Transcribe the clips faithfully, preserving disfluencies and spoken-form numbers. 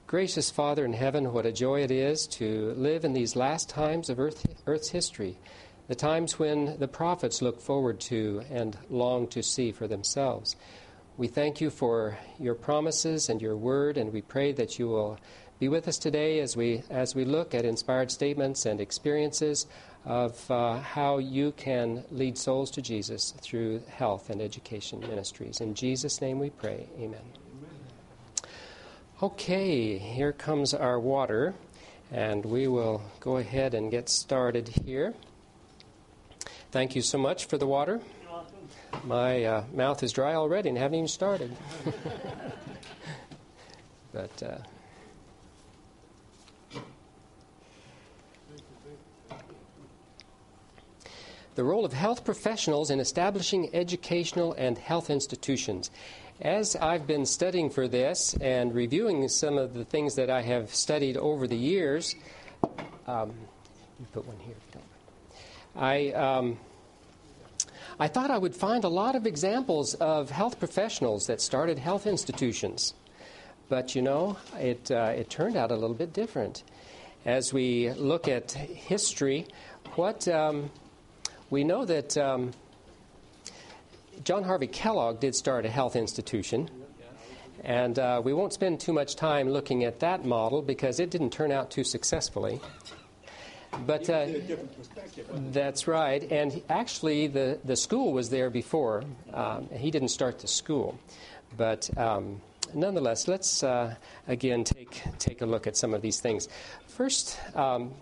Gracious Father in heaven, what a joy it is to live in these last times of Earth, Earth's history, the times when the prophets look forward to and long to see for themselves. We thank you for your promises and your word, and we pray that you will be with us today as we as we look at inspired statements and experiences of uh, how you can lead souls to Jesus through health and education ministries. In Jesus' name we pray. Amen. Okay, here comes our water, and we will go ahead and get started here. Thank you so much for the water. You're welcome. My uh, mouth is dry already and haven't even started. but uh, the role of health professionals in establishing educational and health institutions. As I've been studying for this and reviewing some of the things that I have studied over the years, um, you put one here if you don't mind. I, um, I thought I would find a lot of examples of health professionals that started health institutions. But, you know, it, uh, it turned out a little bit different. As we look at history, what um, we know that um, John Harvey Kellogg did start a health institution. And uh, we won't spend too much time looking at that model because it didn't turn out too successfully. But uh, that's right. And actually, the, the school was there before. Um, he didn't start the school. But um, nonetheless, let's uh, again take take a look at some of these things. First, um,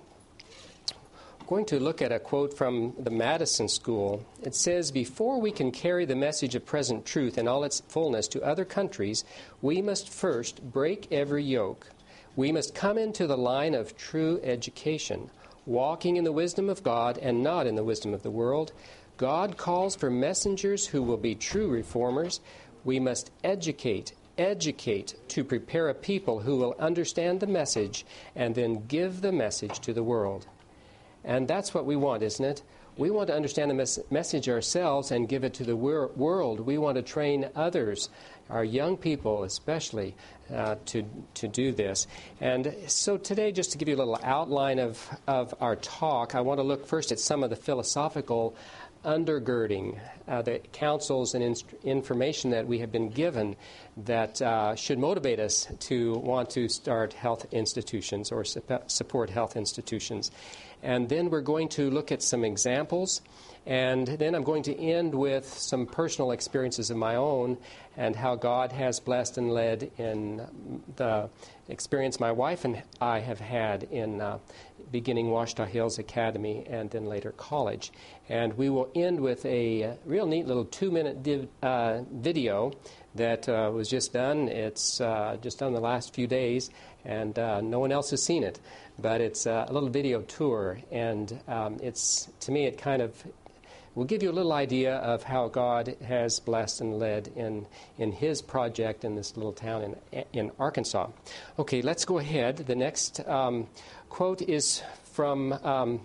going to look at a quote from the Madison School. It says, "Before we can carry the message of present truth in all its fullness to other countries, we must first break every yoke. We must come into the line of true education, walking in the wisdom of God and not in the wisdom of the world. God calls for messengers who will be true reformers. We must educate, educate to prepare a people who will understand the message and then give the message to the world." And that's what we want, isn't it? We want to understand the mes- message ourselves and give it to the wor- world. We want to train others, our young people especially, uh, to to do this. And so today, just to give you a little outline of, of our talk, I want to look first at some of the philosophical undergirding, uh, the counsels and inst- information that we have been given that uh, should motivate us to want to start health institutions or su- support health institutions. And then we're going to look at some examples, and then I'm going to end with some personal experiences of my own and how God has blessed and led in the experience my wife and I have had in uh, beginning Ouachita Hills Academy and then later college. And we will end with a real neat little two-minute div- uh, video that uh, was just done. It's uh, just done the last few days, and uh, no one else has seen it. But it's uh, a little video tour, and um, it's, to me, it kind of will give you a little idea of how God has blessed and led in in His project in this little town in in Arkansas. Okay, let's go ahead. The next um, quote is from um,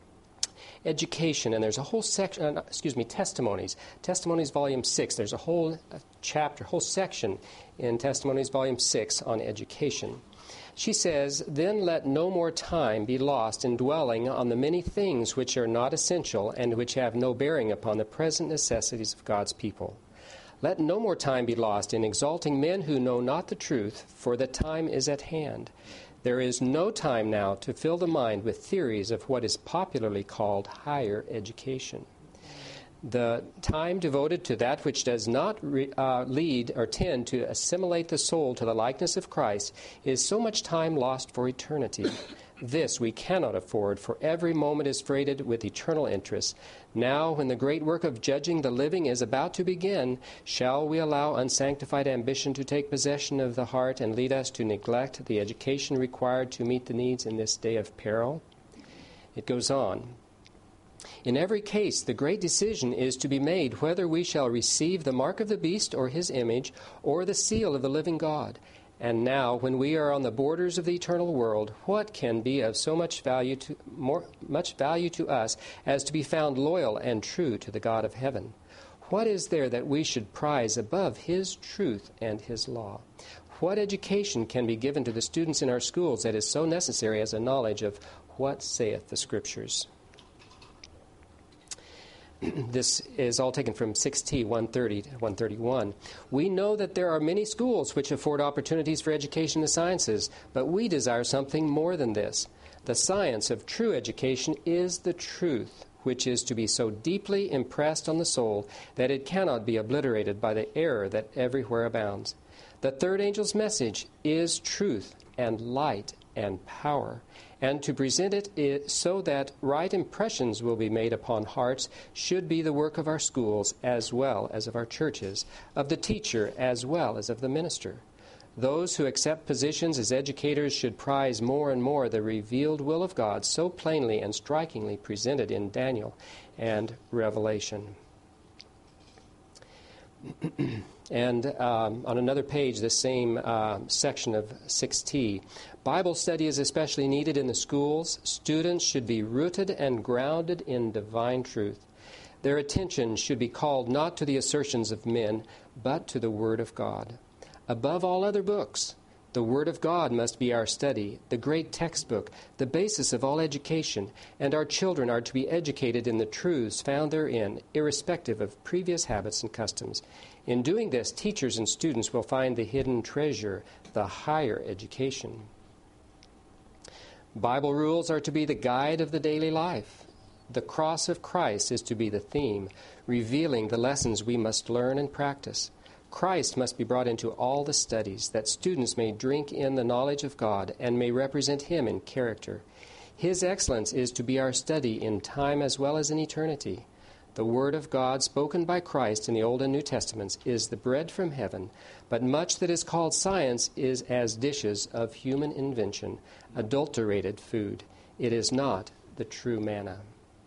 Education, and there's a whole section, uh, excuse me, Testimonies. Testimonies, Volume six. There's a whole uh, chapter, whole section in Testimonies, Volume six on education. She says, "Then let no more time be lost in dwelling on the many things which are not essential and which have no bearing upon the present necessities of God's people. Let no more time be lost in exalting men who know not the truth, for the time is at hand. There is no time now to fill the mind with theories of what is popularly called higher education. The time devoted to that which does not re, uh, lead or tend to assimilate the soul to the likeness of Christ is so much time lost for eternity. This we cannot afford, for every moment is freighted with eternal interests. Now, when the great work of judging the living is about to begin, shall we allow unsanctified ambition to take possession of the heart and lead us to neglect the education required to meet the needs in this day of peril?" It goes on. "In every case, the great decision is to be made whether we shall receive the mark of the beast or his image, or the seal of the living God. And now, when we are on the borders of the eternal world, what can be of so much value to more much value to us as to be found loyal and true to the God of heaven? What is there that we should prize above His truth and His law? What education can be given to the students in our schools that is so necessary as a knowledge of what saith the Scriptures? This is all taken from six T one thirty to one thirty-one. We know that there are many schools which afford opportunities for education in the sciences, but we desire something more than this. The science of true education is the truth, which is to be so deeply impressed on the soul that it cannot be obliterated by the error that everywhere abounds. The third angel's message is truth and light and power, and to present it, it so that right impressions will be made upon hearts should be the work of our schools as well as of our churches, of the teacher as well as of the minister. Those who accept positions as educators should prize more and more the revealed will of God so plainly and strikingly presented in Daniel and Revelation. And um, on another page, the same uh, section of six T, Bible study is especially needed in the schools. Students should be rooted and grounded in divine truth. Their attention should be called not to the assertions of men, but to the Word of God. Above all other books, the Word of God must be our study, the great textbook, the basis of all education, and our children are to be educated in the truths found therein, irrespective of previous habits and customs. In doing this, teachers and students will find the hidden treasure, the higher education. Bible rules are to be the guide of the daily life. The cross of Christ is to be the theme, revealing the lessons we must learn and practice. Christ must be brought into all the studies, that students may drink in the knowledge of God and may represent Him in character. His excellence is to be our study in time as well as in eternity. The Word of God spoken by Christ in the Old and New Testaments is the bread from heaven, but much that is called science is as dishes of human invention, adulterated food. It is not the true manna.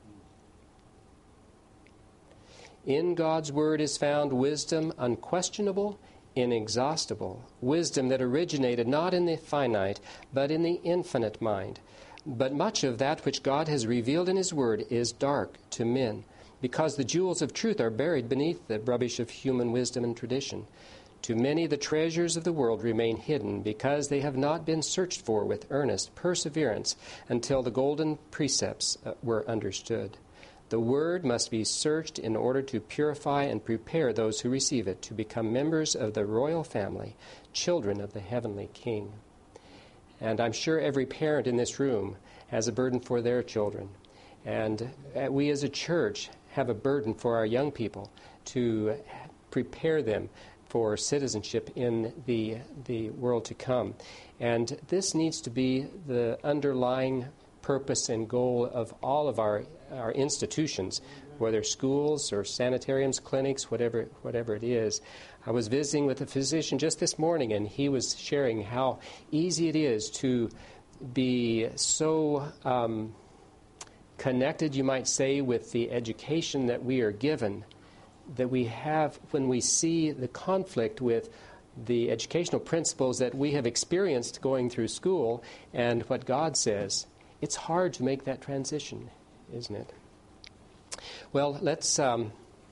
In God's Word is found wisdom unquestionable, inexhaustible, wisdom that originated not in the finite, but in the infinite mind. But much of that which God has revealed in His Word is dark to men, because the jewels of truth are buried beneath the rubbish of human wisdom and tradition. To many the treasures of the world remain hidden, because they have not been searched for with earnest perseverance until the golden precepts were understood. The Word must be searched in order to purify and prepare those who receive it to become members of the royal family, children of the heavenly King. And I'm sure every parent in this room has a burden for their children. And we as a church have a burden for our young people to prepare them for citizenship in the the world to come. And this needs to be the underlying purpose and goal of all of our, our institutions, whether schools or sanitariums, clinics, whatever whatever it is. I was visiting with a physician just this morning, and he was sharing how easy it is to be so um, connected, you might say, with the education that we are given, that we have when we see the conflict with the educational principles that we have experienced going through school and what God says. It's hard to make that transition, isn't it? Well, let's um,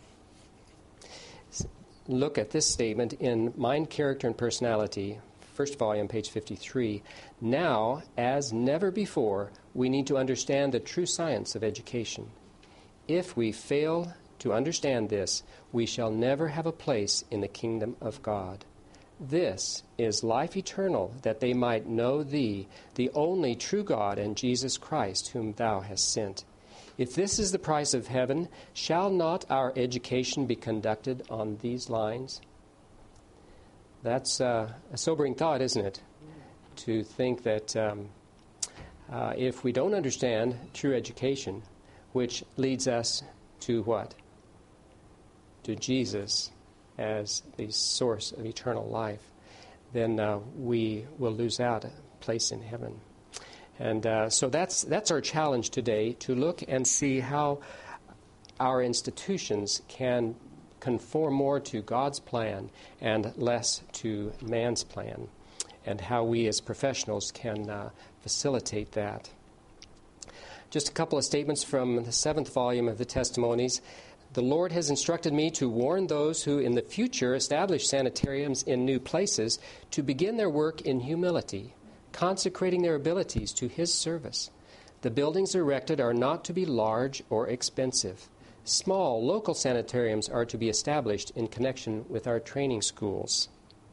look at this statement in Mind, Character, and Personality, first volume, page fifty-three. Now, as never before, we need to understand the true science of education. If we fail to understand this, we shall never have a place in the kingdom of God. This is life eternal, that they might know Thee, the only true God, and Jesus Christ, whom Thou hast sent. If this is the price of heaven, shall not our education be conducted on these lines? That's uh, a sobering thought, isn't it? To think that um, uh, if we don't understand true education, which leads us to what? To Jesus as the source of eternal life, then uh, we will lose out a place in heaven. And uh, so that's that's our challenge today, to look and see how our institutions can conform more to God's plan and less to man's plan, and how we as professionals can uh, facilitate that. Just a couple of statements from the seventh volume of the Testimonies. The Lord has instructed me to warn those who in the future establish sanitariums in new places to begin their work in humility, consecrating their abilities to His service. The buildings erected are not to be large or expensive. Small local sanitariums are to be established in connection with our training schools.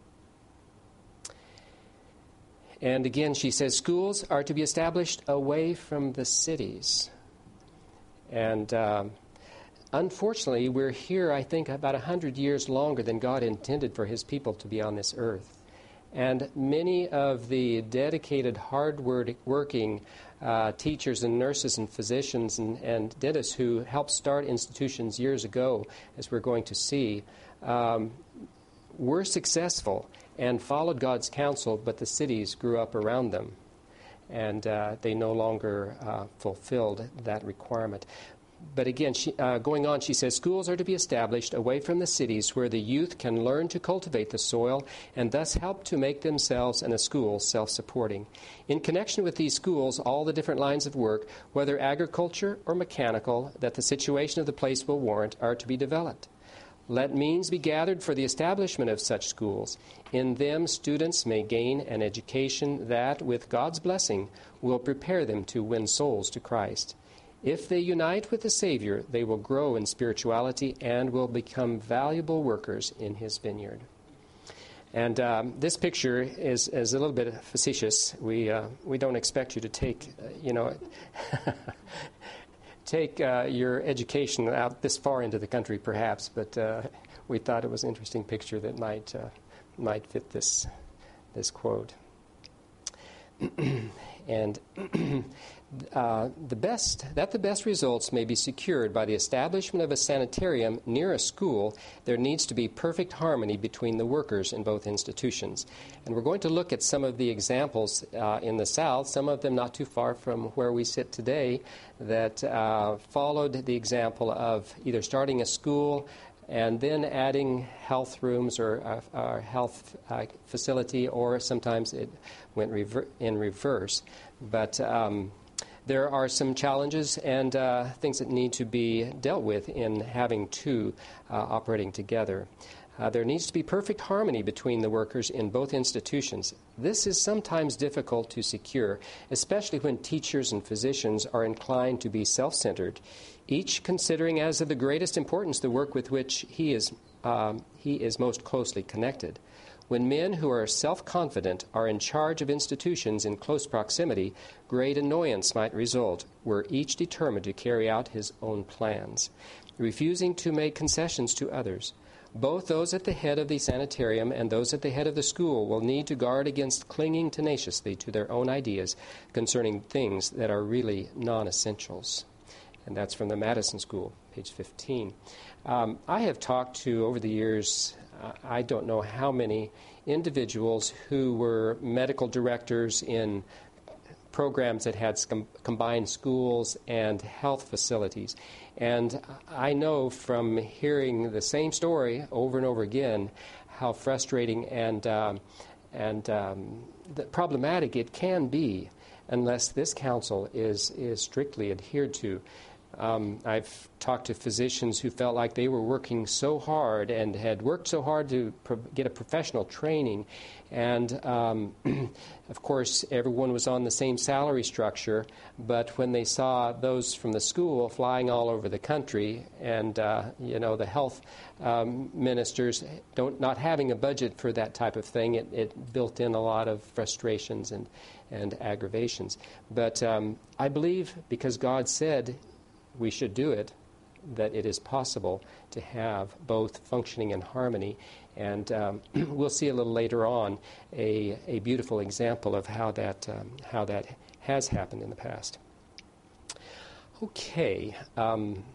And again, she says, schools are to be established away from the cities. And uh, unfortunately, we're here, I think, about a hundred years longer than God intended for His people to be on this earth. And many of the dedicated, hard-working uh, teachers and nurses and physicians and, and dentists who helped start institutions years ago, as we're going to see, um, were successful and followed God's counsel, but the cities grew up around them, and uh, they no longer uh, fulfilled that requirement. But again, she, uh, going on, she says, schools are to be established away from the cities where the youth can learn to cultivate the soil and thus help to make themselves and a school self-supporting. In connection with these schools, all the different lines of work, whether agriculture or mechanical, that the situation of the place will warrant, are to be developed. Let means be gathered for the establishment of such schools. In them, students may gain an education that, with God's blessing, will prepare them to win souls to Christ. If they unite with the Savior, they will grow in spirituality and will become valuable workers in His vineyard. And um, this picture is, is a little bit facetious. We uh, we don't expect you to take, uh, you know, take uh, your education out this far into the country, perhaps. But uh, we thought it was an interesting picture that might uh, might fit this this quote. And uh, the best that the best results may be secured by the establishment of a sanitarium near a school, there needs to be perfect harmony between the workers in both institutions. And we're going to look at some of the examples uh, in the South, some of them not too far from where we sit today, that uh, followed the example of either starting a school and then adding health rooms or a uh, health uh, facility, or sometimes it went rever- in reverse. But um, there are some challenges and uh, things that need to be dealt with in having two uh, operating together. Uh, there needs to be perfect harmony between the workers in both institutions. This is sometimes difficult to secure, especially when teachers and physicians are inclined to be self-centered, each considering as of the greatest importance the work with which he is um, he is most closely connected. When men who are self-confident are in charge of institutions in close proximity, great annoyance might result, were each determined to carry out his own plans, refusing to make concessions to others. Both those at the head of the sanitarium and those at the head of the school will need to guard against clinging tenaciously to their own ideas concerning things that are really non-essentials. And that's from the Madison School, page fifteen. Um, I have talked to, over the years, uh, I don't know how many individuals who were medical directors in programs that had com- combined schools and health facilities. And I know from hearing the same story over and over again how frustrating and, um, and um, the problematic it can be unless this counsel is, is strictly adhered to. Um, I've talked to physicians who felt like they were working so hard and had worked so hard to pro- get a professional training. And, um, of course, everyone was on the same salary structure. But when they saw those from the school flying all over the country and, uh, you know, the health um, ministers don't not having a budget for that type of thing, it, it built in a lot of frustrations and, and aggravations. But um, I believe because God said we should do it, that it is possible to have both functioning in harmony. And um, we'll see a little later on a, a beautiful example of how that, um, how that has happened in the past. Okay. Um,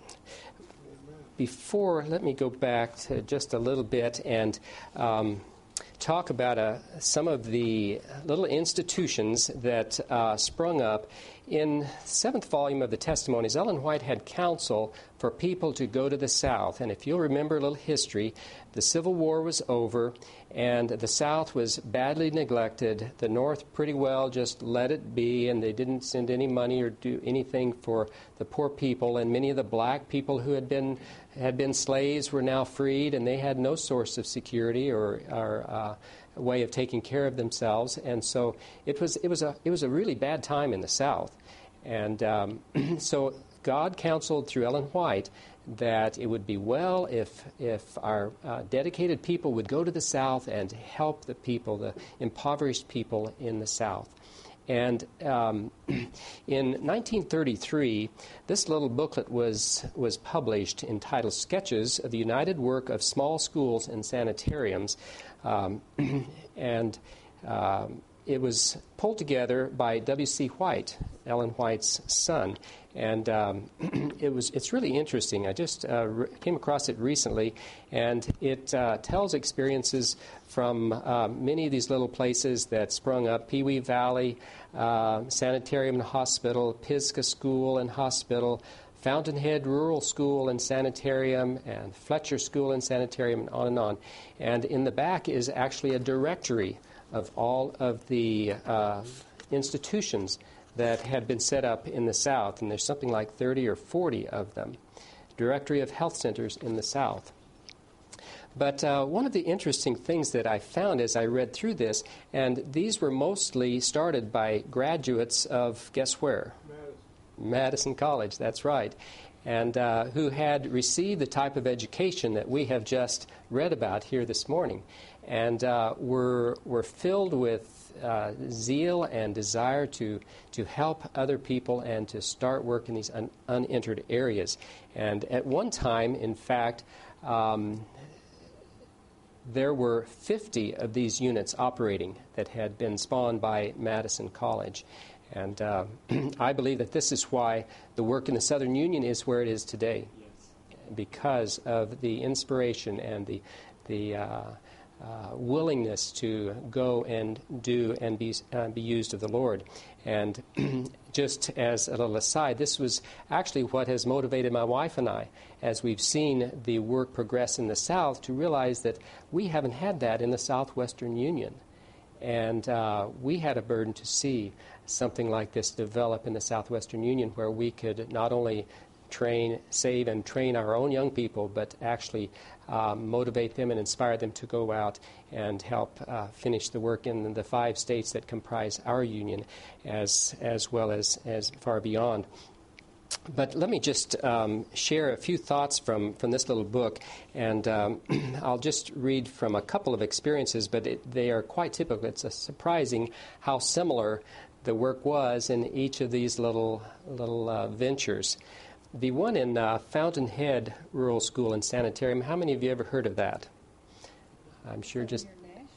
before, let me go back to just a little bit and um, talk about uh, some of the little institutions that uh, sprung up in the seventh volume of the Testimonies, Ellen White had counsel for people to go to the South. And if you'll remember a little history, the Civil War was over, and the South was badly neglected. The North pretty well just let it be, and they didn't send any money or do anything for the poor people. And many of the black people who had been had been slaves were now freed, and they had no source of security or, or uh, way of taking care of themselves. And so it was it was a it was a really bad time in the South. And um, so God counseled through Ellen White that it would be well if if our uh, dedicated people would go to the South and help the people, the impoverished people in the South. And um, in nineteen thirty-three, this little booklet was was published entitled Sketches of the United Work of Small Schools and Sanitariums. Um, and um, it was pulled together by W C White, Ellen White's son. And um, it was it's really interesting. I just uh, re- came across it recently, and it uh, tells experiences from uh, many of these little places that sprung up: Pewee Valley, uh, Sanitarium and Hospital, Pisgah School and Hospital, Fountainhead Rural School and Sanitarium, and Fletcher School and Sanitarium, and on and on. And in the back is actually a directory of all of the uh, institutions that had been set up in the South, and there's something like thirty or forty of them. Directory of Health Centers in the South. But uh, one of the interesting things that I found as I read through this, and these were mostly started by graduates of, guess where? Madison, Madison College, that's right, and uh, who had received the type of education that we have just read about here this morning, and uh, were, were filled with Uh, zeal and desire to to help other people and to start work in these un, unentered areas. And at one time, in fact, um, there were fifty of these units operating that had been spawned by Madison College. And uh, I believe that this is why the work in the Southern Union is where it is today, yes, because of the inspiration and the the uh, Uh, willingness to go and do and be uh, be used of the Lord. And just as a little aside, this was actually what has motivated my wife and I, as we've seen the work progress in the South, to realize that we haven't had that in the Southwestern Union. And uh, we had a burden to see something like this develop in the Southwestern Union, where we could not only train, save, and train our own young people, but actually um, motivate them and inspire them to go out and help uh, finish the work in the five states that comprise our union, as as well as, as far beyond. But let me just um, share a few thoughts from, from this little book, and um, I'll just read from a couple of experiences, but it, they are quite typical. It's uh, surprising how similar the work was in each of these little, little uh, ventures. The one in uh, Fountainhead Rural School and Sanitarium, how many of you ever heard of that? I'm sure just...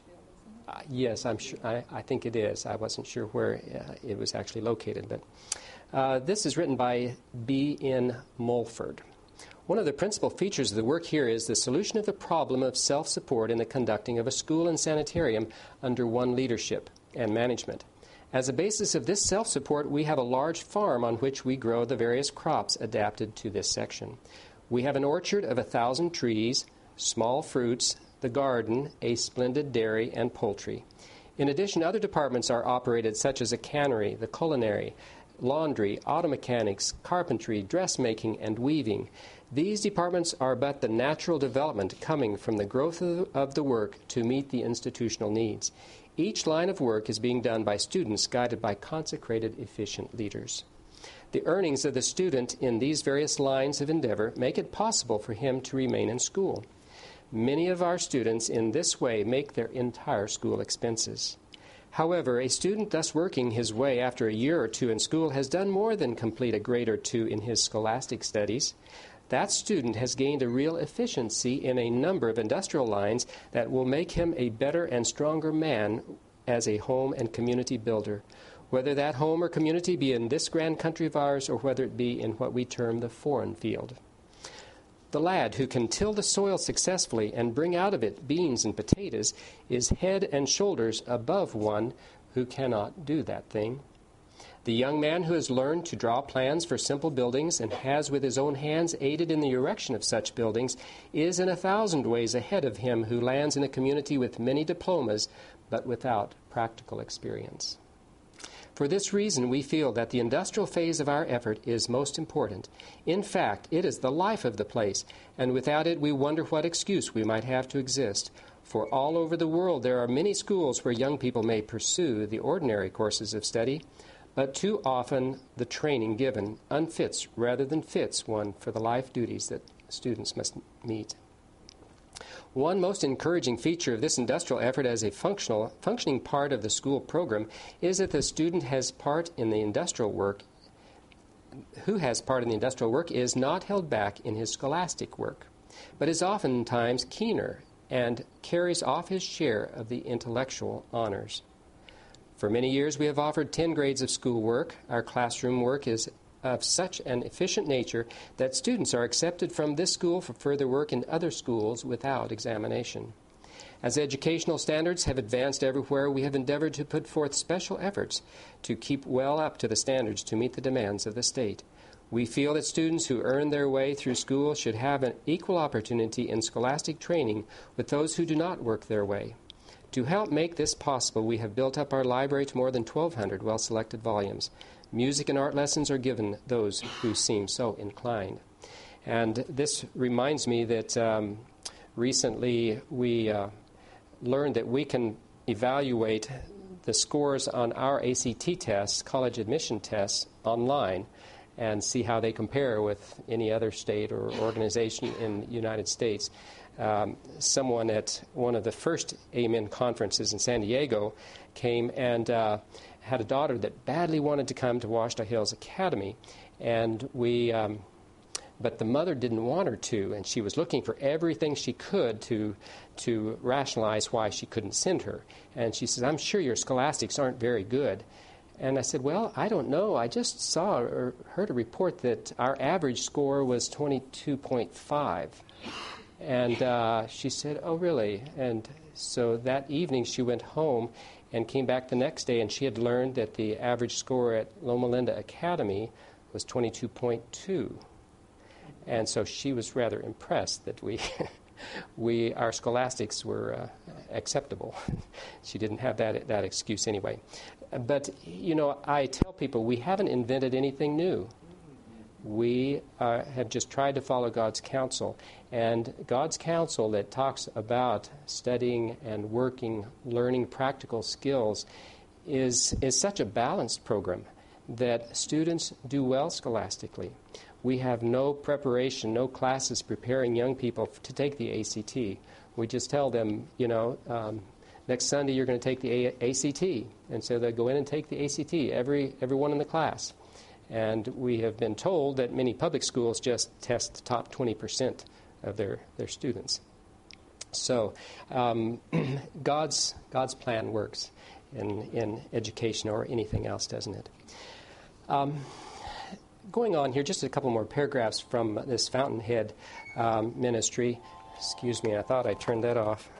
Uh, yes, I'm sure. I, I think it is. I wasn't sure where uh, it was actually located. But uh, this is written by B N Mulford. One of the principal features of the work here is the solution of the problem of self-support in the conducting of a school and sanitarium under one leadership and management. As a basis of this self-support, we have a large farm on which we grow the various crops adapted to this section. We have an orchard of a thousand trees, small fruits, the garden, a splendid dairy, and poultry. In addition, other departments are operated, such as a cannery, the culinary, laundry, auto mechanics, carpentry, dressmaking, and weaving. These departments are but the natural development coming from the growth of the work to meet the institutional needs. Each line of work is being done by students guided by consecrated, efficient leaders. The earnings of the student in these various lines of endeavor make it possible for him to remain in school. Many of our students in this way make their entire school expenses. However, a student thus working his way after a year or two in school has done more than complete a grade or two in his scholastic studies. That student has gained a real efficiency in a number of industrial lines that will make him a better and stronger man as a home and community builder, whether that home or community be in this grand country of ours or whether it be in what we term the foreign field. The lad who can till the soil successfully and bring out of it beans and potatoes is head and shoulders above one who cannot do that thing. The young man who has learned to draw plans for simple buildings and has with his own hands aided in the erection of such buildings is in a thousand ways ahead of him who lands in a community with many diplomas but without practical experience. For this reason, we feel that the industrial phase of our effort is most important. In fact, it is the life of the place, and without it we wonder what excuse we might have to exist. For all over the world there are many schools where young people may pursue the ordinary courses of study, but too often the training given unfits rather than fits one for the life duties that students must meet. One most encouraging feature of this industrial effort as a functional, functioning part of the school program is that the student has part in the industrial work, who has part in the industrial work is not held back in his scholastic work, but is oftentimes keener and carries off his share of the intellectual honors. For many years we have offered ten grades of schoolwork. Our classroom work is of such an efficient nature that students are accepted from this school for further work in other schools without examination. As educational standards have advanced everywhere, we have endeavored to put forth special efforts to keep well up to the standards to meet the demands of the state. We feel that students who earn their way through school should have an equal opportunity in scholastic training with those who do not work their way. To help make this possible, we have built up our library to more than twelve hundred well-selected volumes. Music and art lessons are given those who seem so inclined. And this reminds me that um, recently we uh, learned that we can evaluate the scores on our A C T tests, college admission tests, online, and see how they compare with any other state or organization in the United States. Um, someone at one of the first Amen conferences in San Diego came and uh, had a daughter that badly wanted to come to Ouachita Hills Academy, and we, um, but the mother didn't want her to, and she was looking for everything she could to to rationalize why she couldn't send her. And she says, "I'm sure your scholastics aren't very good." And I said, "Well, I don't know. I just saw or heard a report that our average score was twenty-two point five. And uh, she said, "Oh, really?" And so that evening she went home and came back the next day, and she had learned that the average score at Loma Linda Academy was twenty-two point two. And so she was rather impressed that we, we our scholastics were uh, acceptable. She didn't have that that excuse anyway. But, you know, I tell people we haven't invented anything new. We uh, have just tried to follow God's counsel. And God's counsel that talks about studying and working, learning practical skills is, is such a balanced program that students do well scholastically. We have no preparation, no classes preparing young people to take the A C T. We just tell them, you know, um, next Sunday you're going to take the A- ACT. And so they go in and take the A C T, every everyone in the class. And we have been told that many public schools just test the top twenty percent of their, their students. So um, God's God's plan works in, in education or anything else, doesn't it? Um, going on here, just a couple more paragraphs from this Fountainhead um, ministry. Excuse me, I thought I turned that off.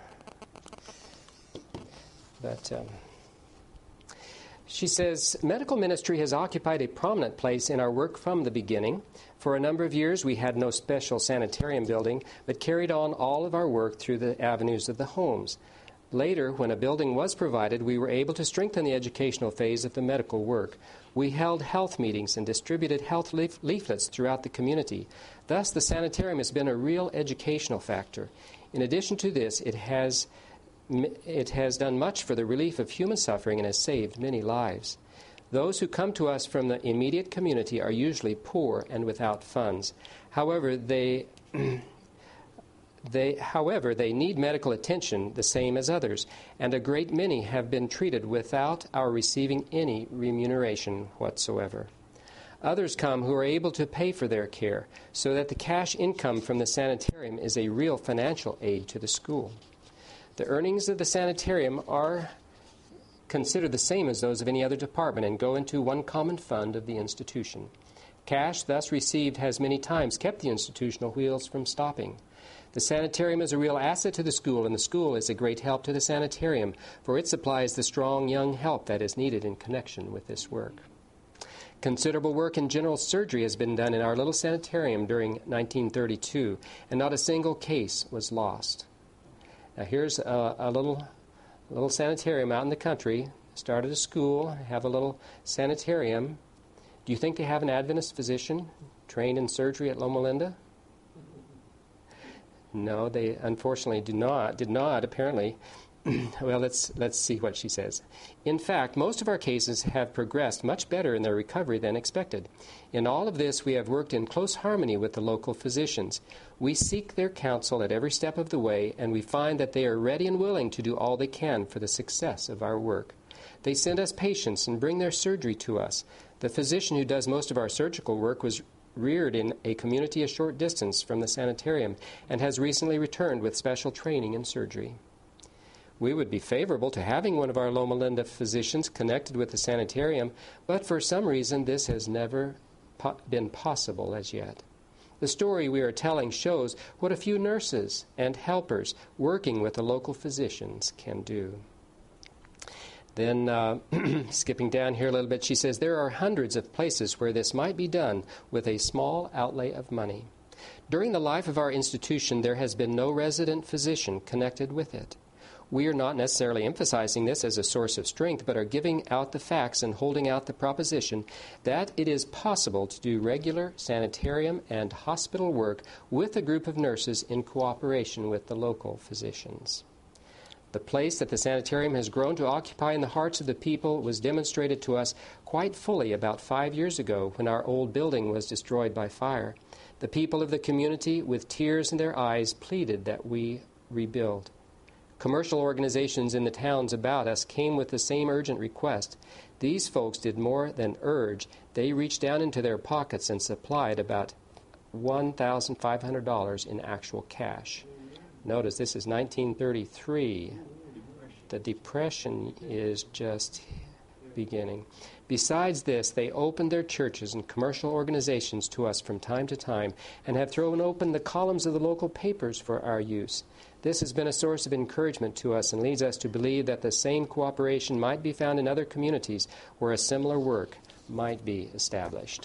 But um, she says, medical ministry has occupied a prominent place in our work from the beginning. For a number of years, we had no special sanitarium building, but carried on all of our work through the avenues of the homes. Later, when a building was provided, we were able to strengthen the educational phase of the medical work. We held health meetings and distributed health leaf- leaflets throughout the community. Thus, the sanitarium has been a real educational factor. In addition to this, it has It has done much for the relief of human suffering and has saved many lives. Those who come to us from the immediate community are usually poor and without funds. However, they, they, however, they need medical attention the same as others, and a great many have been treated without our receiving any remuneration whatsoever. Others come who are able to pay for their care, so that the cash income from the sanitarium is a real financial aid to the school. The earnings of the sanitarium are considered the same as those of any other department and go into one common fund of the institution. Cash thus received has many times kept the institutional wheels from stopping. The sanitarium is a real asset to the school, and the school is a great help to the sanitarium, for it supplies the strong young help that is needed in connection with this work. Considerable work in general surgery has been done in our little sanitarium during nineteen thirty-two, and not a single case was lost. Now here's a, a little, a little sanitarium out in the country. Started a school, have a little sanitarium. Do you think they have an Adventist physician trained in surgery at Loma Linda? No, they unfortunately do not, did not, apparently. Well, let's let's see what she says. In fact, most of our cases have progressed much better in their recovery than expected. In all of this, we have worked in close harmony with the local physicians. We seek their counsel at every step of the way, and we find that they are ready and willing to do all they can for the success of our work. They send us patients and bring their surgery to us. The physician who does most of our surgical work was reared in a community a short distance from the sanitarium and has recently returned with special training in surgery. We would be favorable to having one of our Loma Linda physicians connected with the sanitarium, but for some reason this has never po- been possible as yet. The story we are telling shows what a few nurses and helpers working with the local physicians can do. Then, uh, skipping down here a little bit, she says, there are hundreds of places where this might be done with a small outlay of money. During the life of our institution, there has been no resident physician connected with it. We are not necessarily emphasizing this as a source of strength, but are giving out the facts and holding out the proposition that it is possible to do regular sanitarium and hospital work with a group of nurses in cooperation with the local physicians. The place that the sanitarium has grown to occupy in the hearts of the people was demonstrated to us quite fully about five years ago when our old building was destroyed by fire. The people of the community, with tears in their eyes, pleaded that we rebuild. Commercial organizations in the towns about us came with the same urgent request. These folks did more than urge. They reached down into their pockets and supplied about one thousand five hundred dollars in actual cash. Notice this is nineteen thirty-three. The Depression is just beginning. Besides this, they opened their churches and commercial organizations to us from time to time and have thrown open the columns of the local papers for our use. This has been a source of encouragement to us and leads us to believe that the same cooperation might be found in other communities where a similar work might be established.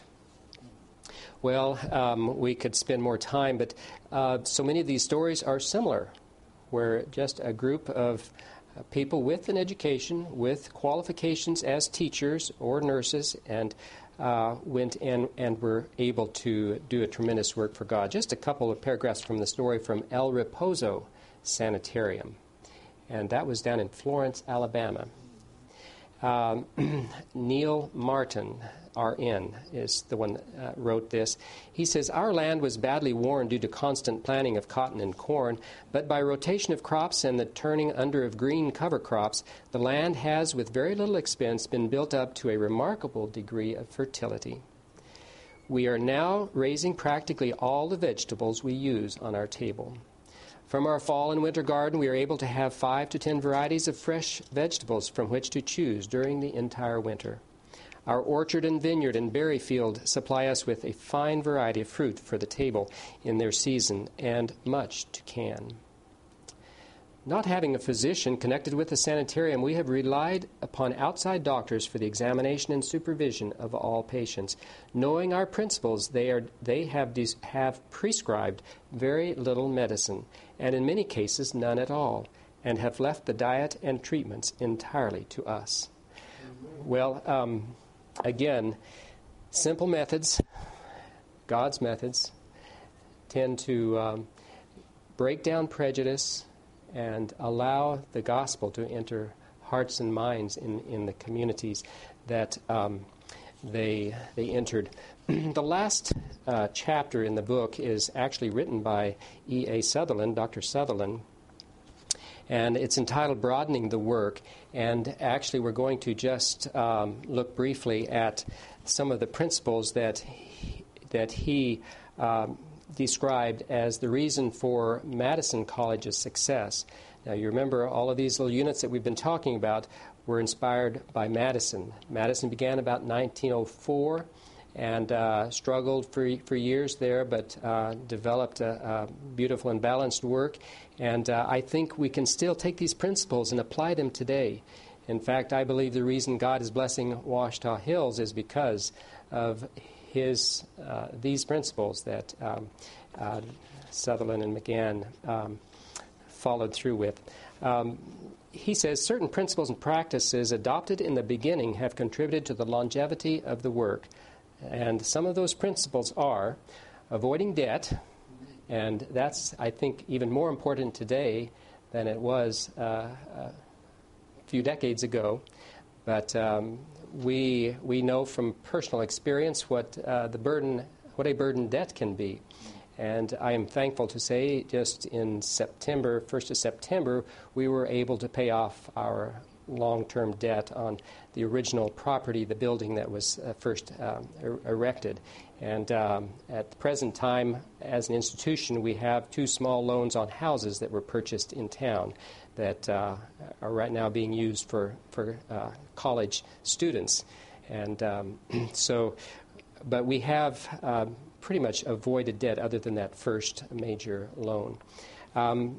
Well, um, we could spend more time, but uh, so many of these stories are similar, where just a group of uh, people with an education, with qualifications as teachers or nurses, and uh, went in and were able to do a tremendous work for God. Just a couple of paragraphs from the story from El Reposo Sanitarium, and that was down in Florence, Alabama. Um, Neil Martin, R N, is the one that uh, wrote this. He says, our land was badly worn due to constant planting of cotton and corn, but by rotation of crops and the turning under of green cover crops, the land has, with very little expense, been built up to a remarkable degree of fertility. We are now raising practically all the vegetables we use on our table. From our fall and winter garden, we are able to have five to ten varieties of fresh vegetables from which to choose during the entire winter. Our orchard and vineyard and berry field supply us with a fine variety of fruit for the table in their season, and much to can. Not having a physician connected with the sanitarium, we have relied upon outside doctors for the examination and supervision of all patients. Knowing our principles, they are they have des- have prescribed very little medicine, and in many cases none at all, and have left the diet and treatments entirely to us. Well, um, again, simple methods, God's methods, tend to um, break down prejudice and allow the gospel to enter hearts and minds in, in the communities that um, they they entered. The last uh, chapter in the book is actually written by E A Sutherland, Doctor Sutherland, and it's entitled Broadening the Work. And actually we're going to just um, look briefly at some of the principles that he, that he um, described as the reason for Madison College's success. Now, you remember all of these little units that we've been talking about were inspired by Madison. Madison began about nineteen oh four and uh, struggled for for years there, but uh, developed a, a beautiful and balanced work. And uh, I think we can still take these principles and apply them today. In fact, I believe the reason God is blessing Ouachita Hills is because of his uh, these principles that um, uh, Sutherland and McGann um, followed through with. Um, he says, certain principles and practices adopted in the beginning have contributed to the longevity of the work. And some of those principles are avoiding debt, and that's, I think, even more important today than it was uh, a few decades ago. But um, we we know from personal experience what uh, the burden, what a burden debt can be. And I am thankful to say, just in September, first of September, we were able to pay off our long-term debt on the original property, the building that was uh, first um, er- erected. And um, at the present time, as an institution, we have two small loans on houses that were purchased in town that uh, are right now being used for, for uh, college students. And um, so, but we have uh, pretty much avoided debt other than that first major loan. Um,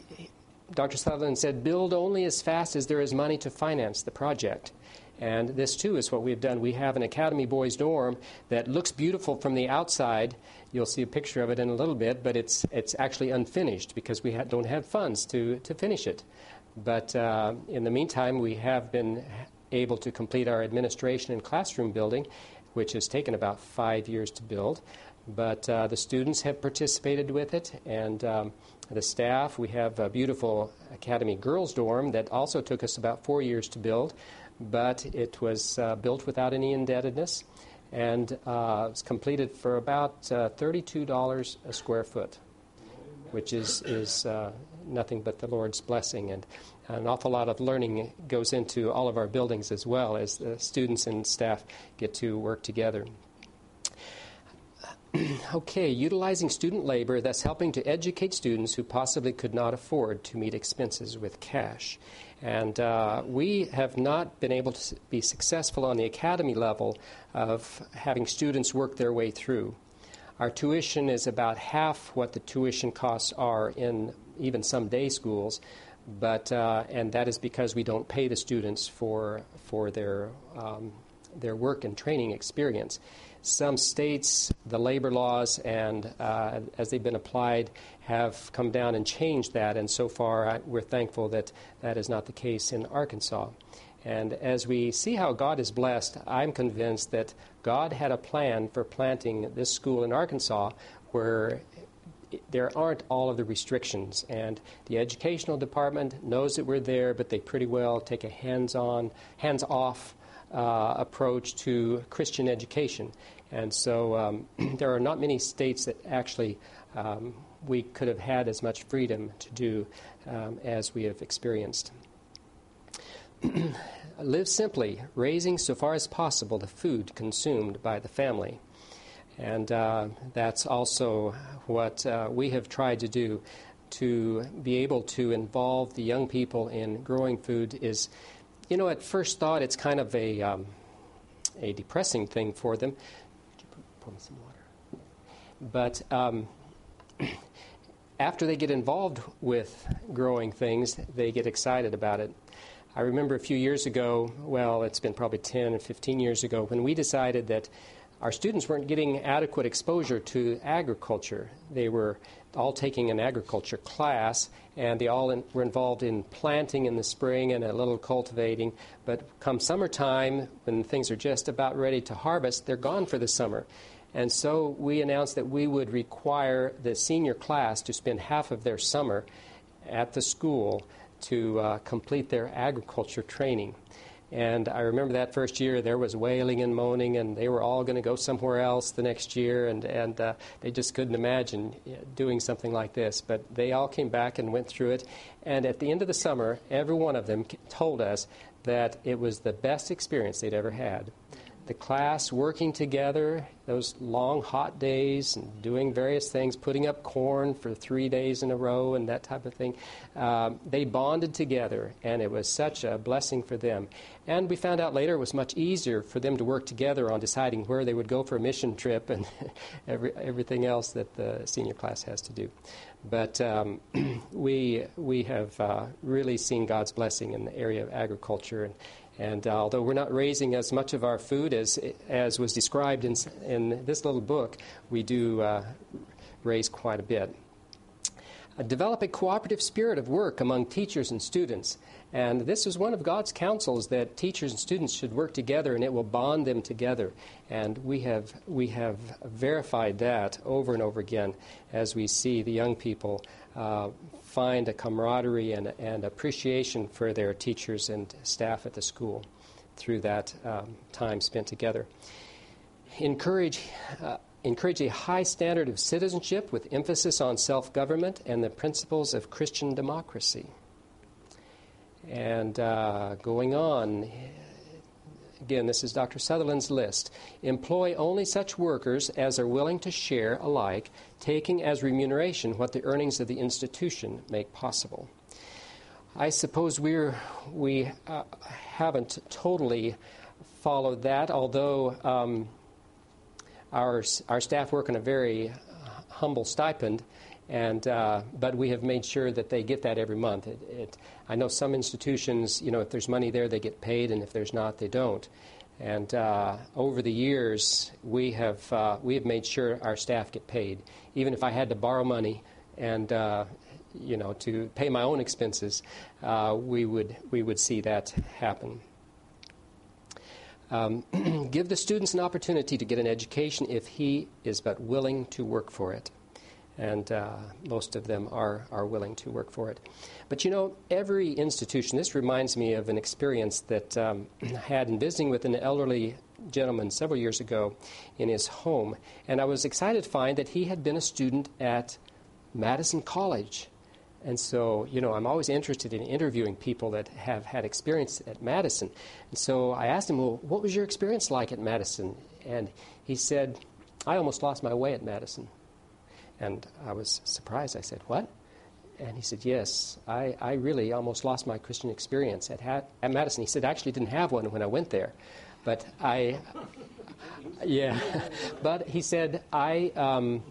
Doctor Sutherland said, build only as fast as there is money to finance the project. And this, too, is what we've done. We have an Academy Boys dorm that looks beautiful from the outside. You'll see a picture of it in a little bit, but it's it's actually unfinished because we ha- don't have funds to, to finish it. But uh, in the meantime, we have been able to complete our administration and classroom building, which has taken about five years to build. But uh, the students have participated with it, and um, the staff. We have a beautiful Academy Girls dorm that also took us about four years to build, but it was uh, built without any indebtedness, and uh, it was completed for about uh, thirty-two dollars a square foot, which is, is uh, nothing but the Lord's blessing. And an awful lot of learning goes into all of our buildings as well, as the students and staff get to work together. Okay, utilizing student labor, thus helping to educate students who possibly could not afford to meet expenses with cash. And uh, we have not been able to be successful on the academy level of having students work their way through. Our tuition is about half what the tuition costs are in even some day schools, but uh, and that is because we don't pay the students for for their um, their work and training experience. Some states, the labor laws, and uh, as they've been applied, have come down and changed that, and so far I, we're thankful that that is not the case in Arkansas. And as we see how God is blessed, I'm convinced that God had a plan for planting this school in Arkansas where there aren't all of the restrictions, and the educational department knows that we're there, but they pretty well take a hands-on, hands-off Uh, approach to Christian education. And so um, there are not many states that actually um, we could have had as much freedom to do um, as we have experienced. Live simply, raising so far as possible the food consumed by the family. And uh, that's also what uh, we have tried to do, to be able to involve the young people in growing food. Is You know, at first thought, it's kind of a um, a depressing thing for them. Could you pour me some water? But um, after they get involved with growing things, they get excited about it. I remember a few years ago, well, it's been probably ten or fifteen years ago, when we decided that our students weren't getting adequate exposure to agriculture. They were all taking an agriculture class, and they all in, were involved in planting in the spring and a little cultivating. But come summertime, when things are just about ready to harvest, they're gone for the summer. And so we announced that we would require the senior class to spend half of their summer at the school to uh, complete their agriculture training. And I remember that first year there was wailing and moaning, and they were all going to go somewhere else the next year, and, and uh, they just couldn't imagine doing something like this. But they all came back and went through it. And at the end of the summer, every one of them told us that it was the best experience they'd ever had, the class working together, those long, hot days, and doing various things, putting up corn for three days in a row and that type of thing. Uh, they bonded together, and it was such a blessing for them. And we found out later it was much easier for them to work together on deciding where they would go for a mission trip and every, everything else that the senior class has to do. But um, we we have uh, really seen God's blessing in the area of agriculture, and and uh, although we're not raising as much of our food as as was described in in this little book, we do uh, raise quite a bit. Uh, develop a cooperative spirit of work among teachers and students. And this is one of God's counsels, that teachers and students should work together, and it will bond them together. And we have we have verified that over and over again as we see the young people uh, find a camaraderie and, and appreciation for their teachers and staff at the school through that um, time spent together. Encourage uh, encourage a high standard of citizenship with emphasis on self-government and the principles of Christian democracy. And uh, going on, again, this is Doctor Sutherland's list. Employ only such workers as are willing to share alike, taking as remuneration what the earnings of the institution make possible. I suppose we're, we uh, haven't totally followed that, although um, our, our staff work on a very humble stipend. And uh, but we have made sure that they get that every month. It, it, I know some institutions, you know, if there's money there, they get paid, and if there's not, they don't. And uh, over the years, we have uh, we have made sure our staff get paid, even if I had to borrow money and uh, you know to pay my own expenses, uh, we would we would see that happen. Um, give the students an opportunity to get an education if he is but willing to work for it. And uh, most of them are, are willing to work for it. But, you know, every institution, this reminds me of an experience that um, I had in visiting with an elderly gentleman several years ago in his home. And I was excited to find that he had been a student at Madison College. And so, you know, I'm always interested in interviewing people that have had experience at Madison. And so I asked him, well, what was your experience like at Madison? And he said, I almost lost my way at Madison. And I was surprised. I said, what? And he said, yes, I, I really almost lost my Christian experience at, ha- at Madison. He said, I actually didn't have one when I went there. But I, yeah. But he said, I, um,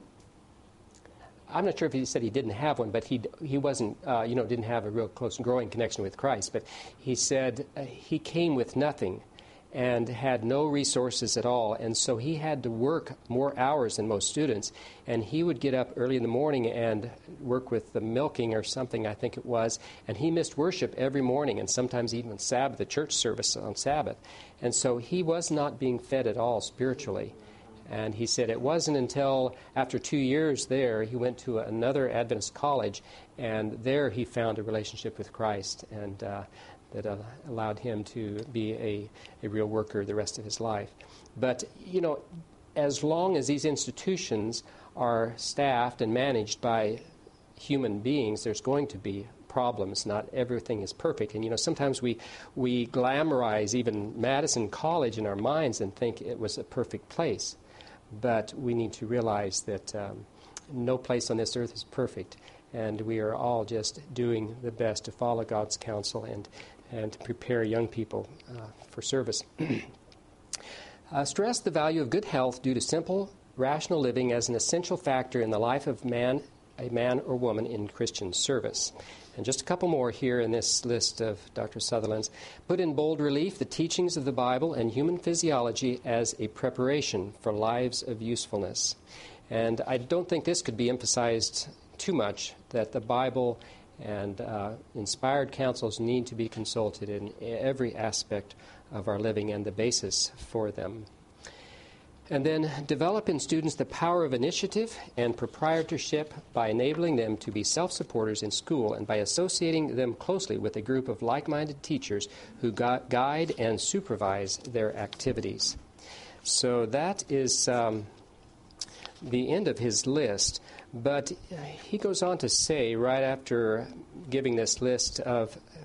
I'm not sure if he said he didn't have one, but he he wasn't, uh, you know, didn't have a real close and growing connection with Christ. But he said uh, he came with nothing and had no resources at all. And so he had to work more hours than most students. And he would get up early in the morning and work with the milking or something, I think it was. And he missed worship every morning, and sometimes even Sabbath, the church service on Sabbath. And so he was not being fed at all spiritually. And he said it wasn't until after two years there, he went to another Adventist college, and there he found a relationship with Christ. And uh, that uh, allowed him to be a, a real worker the rest of his life. But, you know, as long as these institutions are staffed and managed by human beings, there's going to be problems. Not everything is perfect. And, you know, sometimes we, we glamorize even Madison College in our minds and think it was a perfect place. But we need to realize that um, no place on this earth is perfect. And we are all just doing the best to follow God's counsel and and to prepare young people uh, for service. uh, stress the value of good health due to simple, rational living as an essential factor in the life of man, a man or woman in Christian service. And just a couple more here in this list of Doctor Sutherland's. Put in bold relief the teachings of the Bible and human physiology as a preparation for lives of usefulness. And I don't think this could be emphasized too much, that the Bible and uh, inspired counsels need to be consulted in every aspect of our living and the basis for them. And then develop in students the power of initiative and proprietorship by enabling them to be self-supporters in school and by associating them closely with a group of like-minded teachers who gu- guide and supervise their activities. So that is um, the end of his list. But he goes on to say, right after giving this list of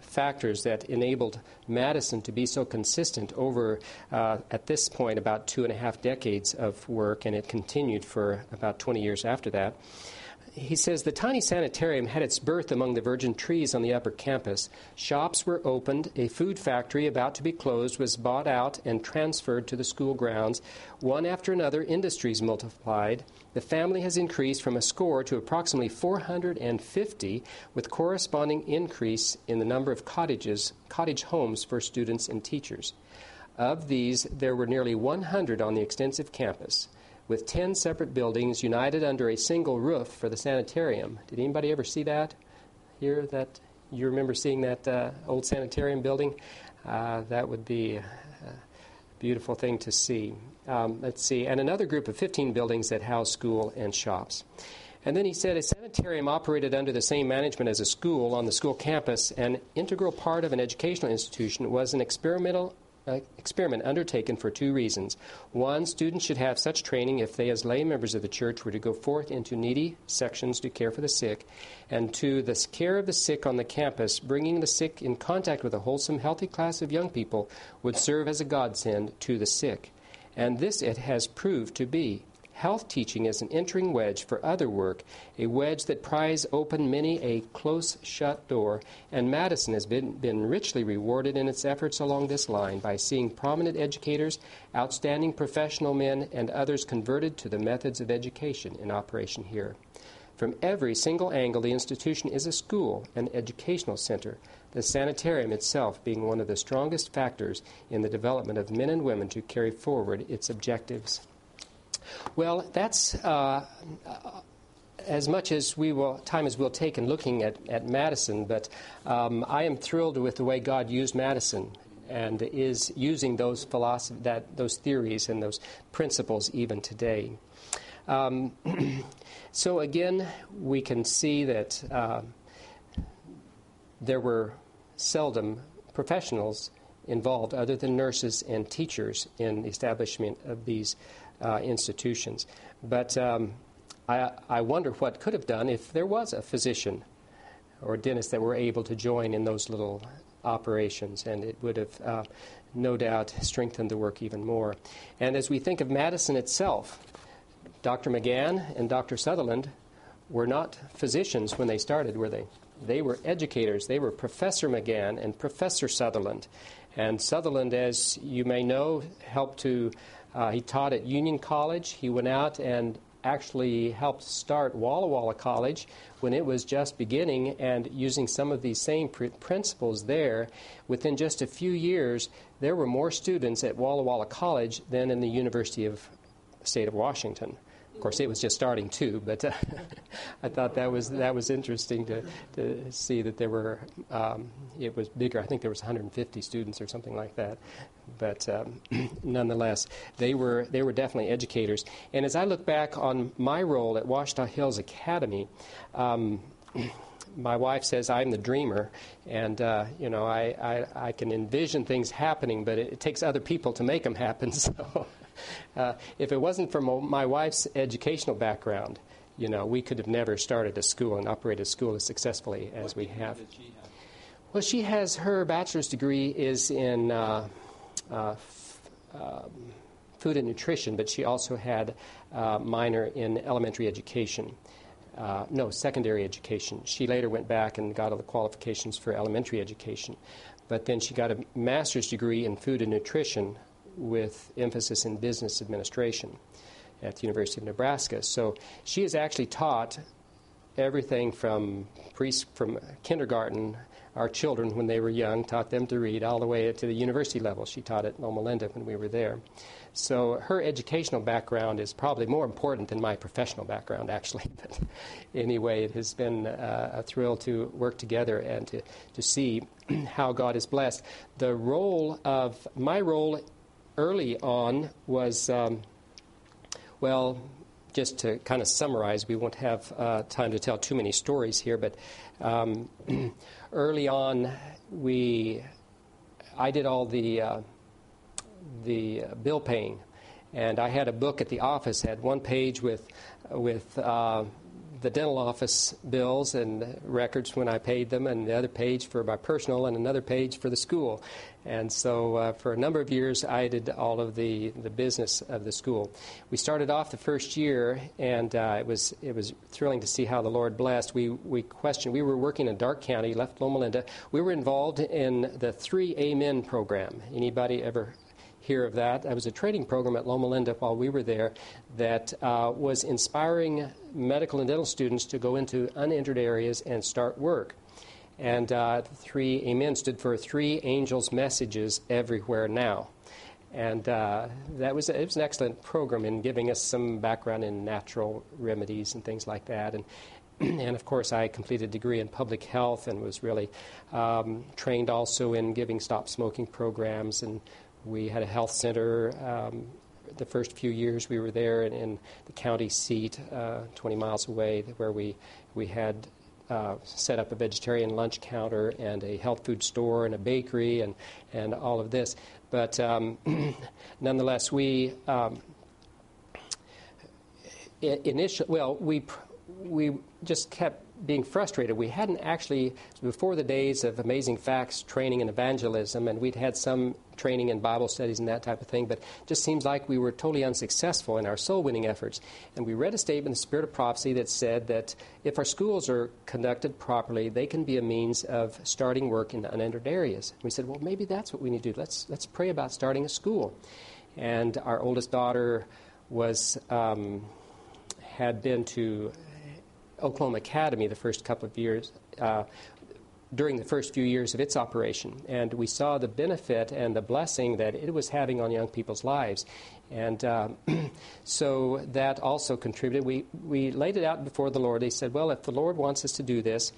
factors that enabled Madison to be so consistent over, uh, at this point, about two and a half decades of work, and it continued for about twenty years after that. He says, the tiny sanitarium had its birth among the virgin trees on the upper campus. Shops were opened. A food factory about to be closed was bought out and transferred to the school grounds. One after another, industries multiplied. The family has increased from a score to approximately four hundred fifty, with corresponding increase in the number of cottages, cottage homes for students and teachers. Of these, there were nearly one hundred on the extensive campus, with ten separate buildings united under a single roof for the sanitarium. Did anybody ever see that? Here, that you remember seeing that uh, old sanitarium building? Uh, that would be a beautiful thing to see. Um, let's see. And another group of fifteen buildings that house school and shops. And then he said a sanitarium operated under the same management as a school on the school campus. An integral part of an educational institution was an experimental Uh, experiment undertaken for two reasons. One, students should have such training if they, as lay members of the church, were to go forth into needy sections to care for the sick. And two, the care of the sick on the campus, bringing the sick in contact with a wholesome, healthy class of young people, would serve as a godsend to the sick. And this it has proved to be. Health teaching is an entering wedge for other work, a wedge that pries open many a close-shut door, and Madison has been, been richly rewarded in its efforts along this line by seeing prominent educators, outstanding professional men, and others converted to the methods of education in operation here. From every single angle, the institution is a school, an educational center, the sanitarium itself being one of the strongest factors in the development of men and women to carry forward its objectives. Well, that's uh, as much as we will, time as we'll take in looking at, at Madison, but um, I am thrilled with the way God used Madison and is using those philosophy, that those theories and those principles even today. Um, so again, we can see that uh, there were seldom professionals involved other than nurses and teachers in the establishment of these Uh, institutions. But um, I, I wonder what could have done if there was a physician or dentist that were able to join in those little operations, and it would have uh, no doubt strengthened the work even more. And as we think of Madison itself, Doctor McGann and Doctor Sutherland were not physicians when they started, were they? They were educators. They were Professor McGann and Professor Sutherland. And Sutherland, as you may know, helped to Uh, he taught at Union College. He went out and actually helped start Walla Walla College when it was just beginning, and using some of these same pr- principles there, within just a few years, there were more students at Walla Walla College than in the University of the State of Washington. Of course, it was just starting too, but uh, I thought that was that was interesting to, to see that there were, um, it was bigger. I think there was one hundred fifty students or something like that. But um, nonetheless, they were they were definitely educators. And as I look back on my role at Ouachita Hills Academy, um, my wife says I'm the dreamer, and uh, you know I, I I can envision things happening, but it, it takes other people to make them happen. So. Uh, if it wasn't for my wife's educational background, you know, we could have never started a school and operated a school as successfully as we have. What degree did she have? Well, she has her bachelor's degree is in uh, uh, f- um, food and nutrition, but she also had a minor in elementary education. Uh, no, secondary education. She later went back and got all the qualifications for elementary education. But then she got a master's degree in food and nutrition with emphasis in business administration at the University of Nebraska. So she has actually taught everything from pre from kindergarten, our children when they were young, taught them to read, all the way to the university level. She taught at Loma Linda when we were there. So her educational background is probably more important than my professional background, actually. But anyway, it has been uh, a thrill to work together and to, to see how God is blessed. The role of, my role early on was, um, well, just to kind of summarize, we won't have uh, time to tell too many stories here, but um, early on, we, I did all the uh, the bill paying, and I had a book at the office, had one page with with uh, the dental office bills and records when I paid them, and the other page for my personal, and another page for the school. And so uh, for a number of years, I did all of the, the business of the school. We started off the first year, and uh, it was it was thrilling to see how the Lord blessed. We we questioned. We were working in Darke County, left Loma Linda. We were involved in the Three Amen program. Anybody ever hear of that? That was a training program at Loma Linda while we were there that uh, was inspiring medical and dental students to go into unentered areas and start work. And uh, Three Amen stood for Three Angels' Messages Everywhere Now. And uh, that was it was an excellent program in giving us some background in natural remedies and things like that. And and of course, I completed a degree in public health and was really um, trained also in giving stop smoking programs. And we had a health center. Um, the first few years we were there in, in the county seat, uh, twenty miles away, where we we had. Uh, set up a vegetarian lunch counter and a health food store and a bakery and, and all of this. But um, nonetheless, we um, initially, well, we we just kept being frustrated. We hadn't actually, before the days of Amazing Facts training in evangelism, and we'd had some training in Bible studies and that type of thing, but it just seems like we were totally unsuccessful in our soul-winning efforts. And we read a statement in the Spirit of Prophecy that said that if our schools are conducted properly, they can be a means of starting work in unentered areas. We said, well, maybe that's what we need to do. Let's, let's pray about starting a school. And our oldest daughter was um, had been to Oklahoma Academy the first couple of years, uh, during the first few years of its operation. And we saw the benefit and the blessing that it was having on young people's lives. And uh, so that also contributed. We, we laid it out before the Lord. They said, well, if the Lord wants us to do this,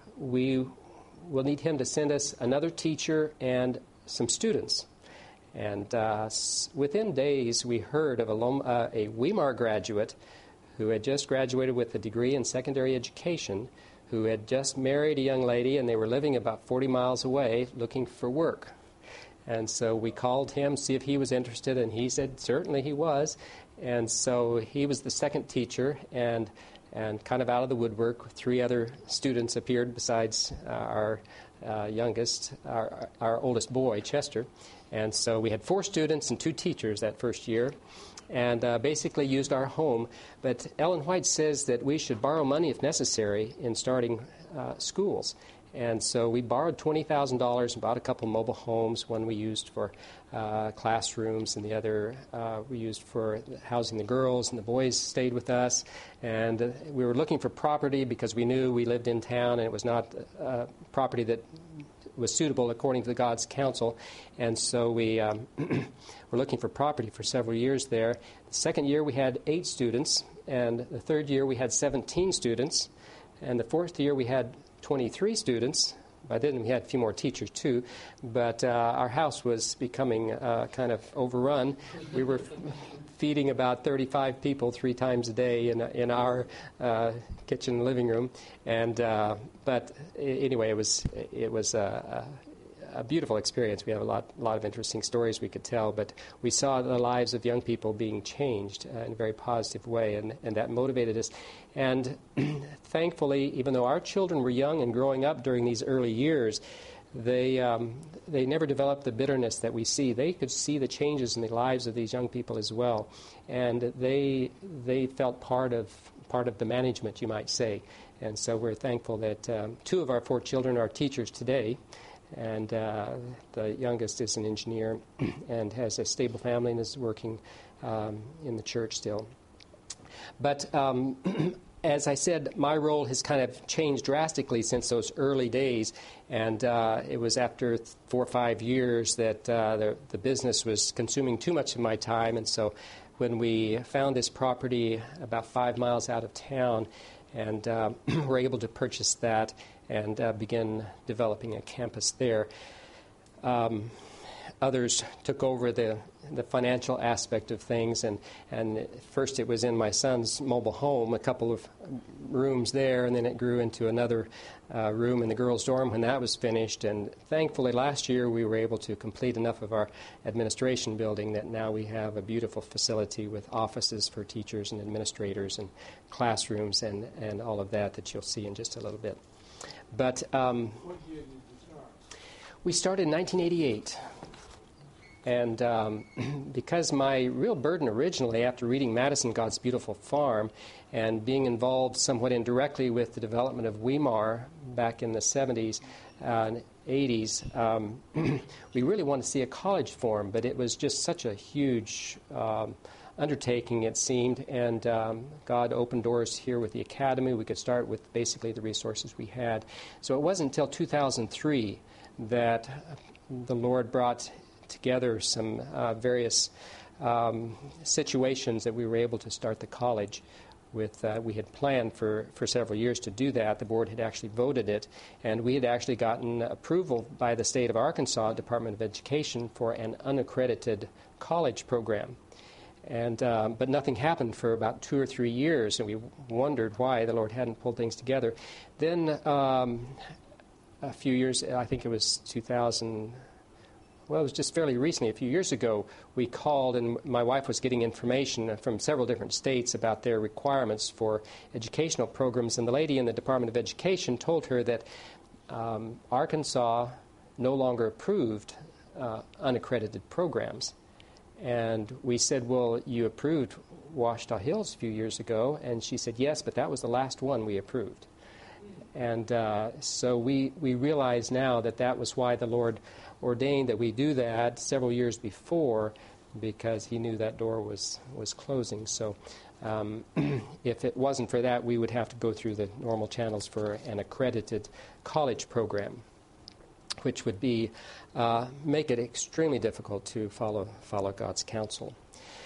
we will need Him to send us another teacher and some students. And uh, within days, we heard of a, uh, a Weimar graduate who had just graduated with a degree in secondary education, who had just married a young lady, and they were living about forty miles away looking for work. And so we called him, see if he was interested, and he said certainly he was. And so he was the second teacher, and and kind of out of the woodwork, three other students appeared besides uh, our uh, youngest, our, our oldest boy, Chester. And so we had four students and two teachers that first year, and uh, basically used our home. But Ellen White says that we should borrow money if necessary in starting uh, schools. And so we borrowed twenty thousand dollars and bought a couple mobile homes. One we used for uh, classrooms, and the other uh, we used for housing the girls, and the boys stayed with us. And uh, we were looking for property because we knew we lived in town, and it was not uh, property that was suitable according to God's counsel. And so we um, were looking for property for several years there. The second year we had eight students, and the third year we had seventeen students, and the fourth year we had twenty-three students. By then we had a few more teachers too, but uh, our house was becoming uh, kind of overrun. We were f- feeding about thirty-five people three times a day in in our uh, kitchen and living room, and uh, but anyway, it was it was a, a beautiful experience. We have a lot lot of interesting stories we could tell, but we saw the lives of young people being changed uh, in a very positive way, and, and that motivated us. And thankfully, even though our children were young and growing up during these early years, they um, they never developed the bitterness that we see. They could see the changes in the lives of these young people as well, and they they felt part of part of the management, you might say. And so we're thankful that um, two of our four children are teachers today, and uh, the youngest is an engineer and has a stable family and is working um, in the church still. But um, as I said, my role has kind of changed drastically since those early days, and uh, it was after th- four or five years that uh, the, the business was consuming too much of my time. And so when we found this property about five miles out of town, and uh, were able to purchase that and uh, begin developing a campus there, um, others took over the the financial aspect of things, and, and first it was in my son's mobile home, a couple of rooms there, and then it grew into another uh, room in the girls' dorm when that was finished. And thankfully last year we were able to complete enough of our administration building that now we have a beautiful facility with offices for teachers and administrators and classrooms and, and all of that that you'll see in just a little bit. But um, what year did you start? We started in nineteen eighty-eight. And um, because my real burden originally, after reading Madison, God's Beautiful Farm, and being involved somewhat indirectly with the development of Weimar back in the seventies uh, and eighties, um, we really wanted to see a college form, but it was just such a huge um, undertaking, it seemed, and um, God opened doors here with the academy. We could start with basically the resources we had. So it wasn't until two thousand three that the Lord brought together some uh, various um, situations that we were able to start the college with. Uh, we had planned for, for several years to do that. The board had actually voted it, and we had actually gotten approval by the state of Arkansas Department of Education for an unaccredited college program. And um, but nothing happened for about two or three years, and we wondered why the Lord hadn't pulled things together. Then um, a few years, I think it was two thousand. Well, it was just fairly recently, a few years ago, we called, and my wife was getting information from several different states about their requirements for educational programs, and the lady in the Department of Education told her that um, Arkansas no longer approved uh, unaccredited programs. And we said, well, you approved Ouachita Hills a few years ago, and she said, yes, but that was the last one we approved. And uh, so we, we realize now that that was why the Lord ordained that we do that several years before, because he knew that door was, was closing. So um, if it wasn't for that, we would have to go through the normal channels for an accredited college program, which would be uh, make it extremely difficult to follow follow God's counsel.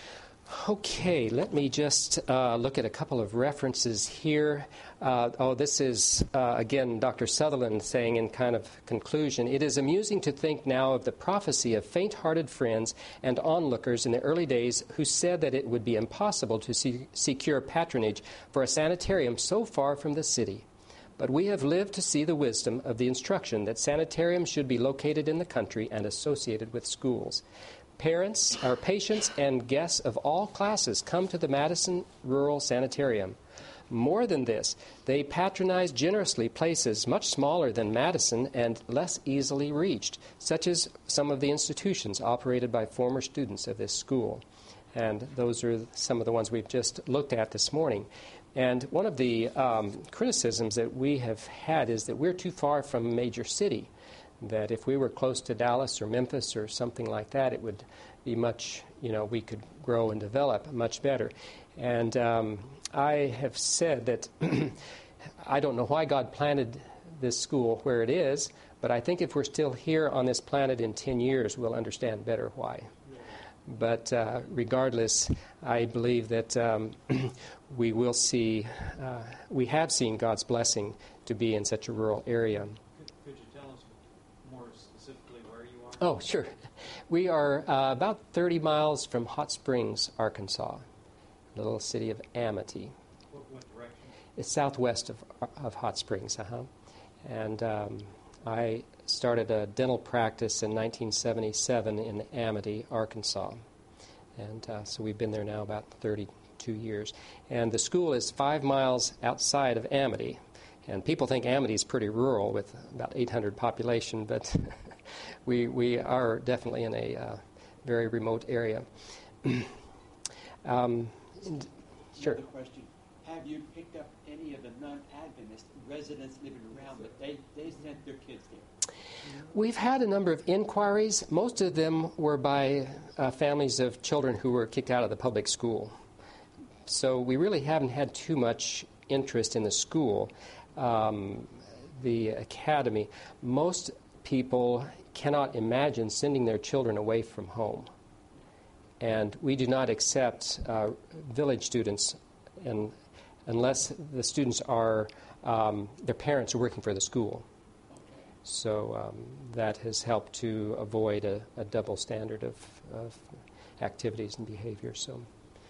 Okay, let me just uh, look at a couple of references here. Uh, oh, this is, uh, again, Doctor Sutherland saying in kind of conclusion, it is amusing to think now of the prophecy of faint-hearted friends and onlookers in the early days who said that it would be impossible to see, secure patronage for a sanitarium so far from the city. But we have lived to see the wisdom of the instruction that sanitariums should be located in the country and associated with schools. Parents, our patients, and guests of all classes come to the Madison Rural Sanitarium. More than this, they patronize generously places much smaller than Madison and less easily reached, such as some of the institutions operated by former students of this school. And those are some of the ones we've just looked at this morning. And one of the um, criticisms that we have had is that we're too far from a major city, that if we were close to Dallas or Memphis or something like that, it would be much, you know, we could grow and develop much better. And um, I have said that I don't know why God planted this school where it is, but I think if we're still here on this planet in ten years, we'll understand better why. But uh, regardless, I believe that um, we will see, uh, we have seen God's blessing to be in such a rural area. Could you tell us more specifically where you are? Oh, sure. We are uh, about thirty miles from Hot Springs, Arkansas, the little city of Amity. What, what direction? It's southwest of, of Hot Springs, uh-huh. And um, I started a dental practice in nineteen seventy-seven in Amity, Arkansas. And uh, so we've been there now about thirty-two years. And the school is five miles outside of Amity. And people think Amity is pretty rural with about eight hundred population, but we we are definitely in a uh, very remote area. um, and, sure. Another question. Have you picked up any of the non-Adventist residents living around that they, they sent their kids there? We've had a number of inquiries. Most of them were by uh, families of children who were kicked out of the public school. So we really haven't had too much interest in the school. Um, the academy, most people cannot imagine sending their children away from home. And we do not accept uh, village students and unless the students are, um, their parents are working for the school. So um, that has helped to avoid a, a double standard of, of activities and behavior. So,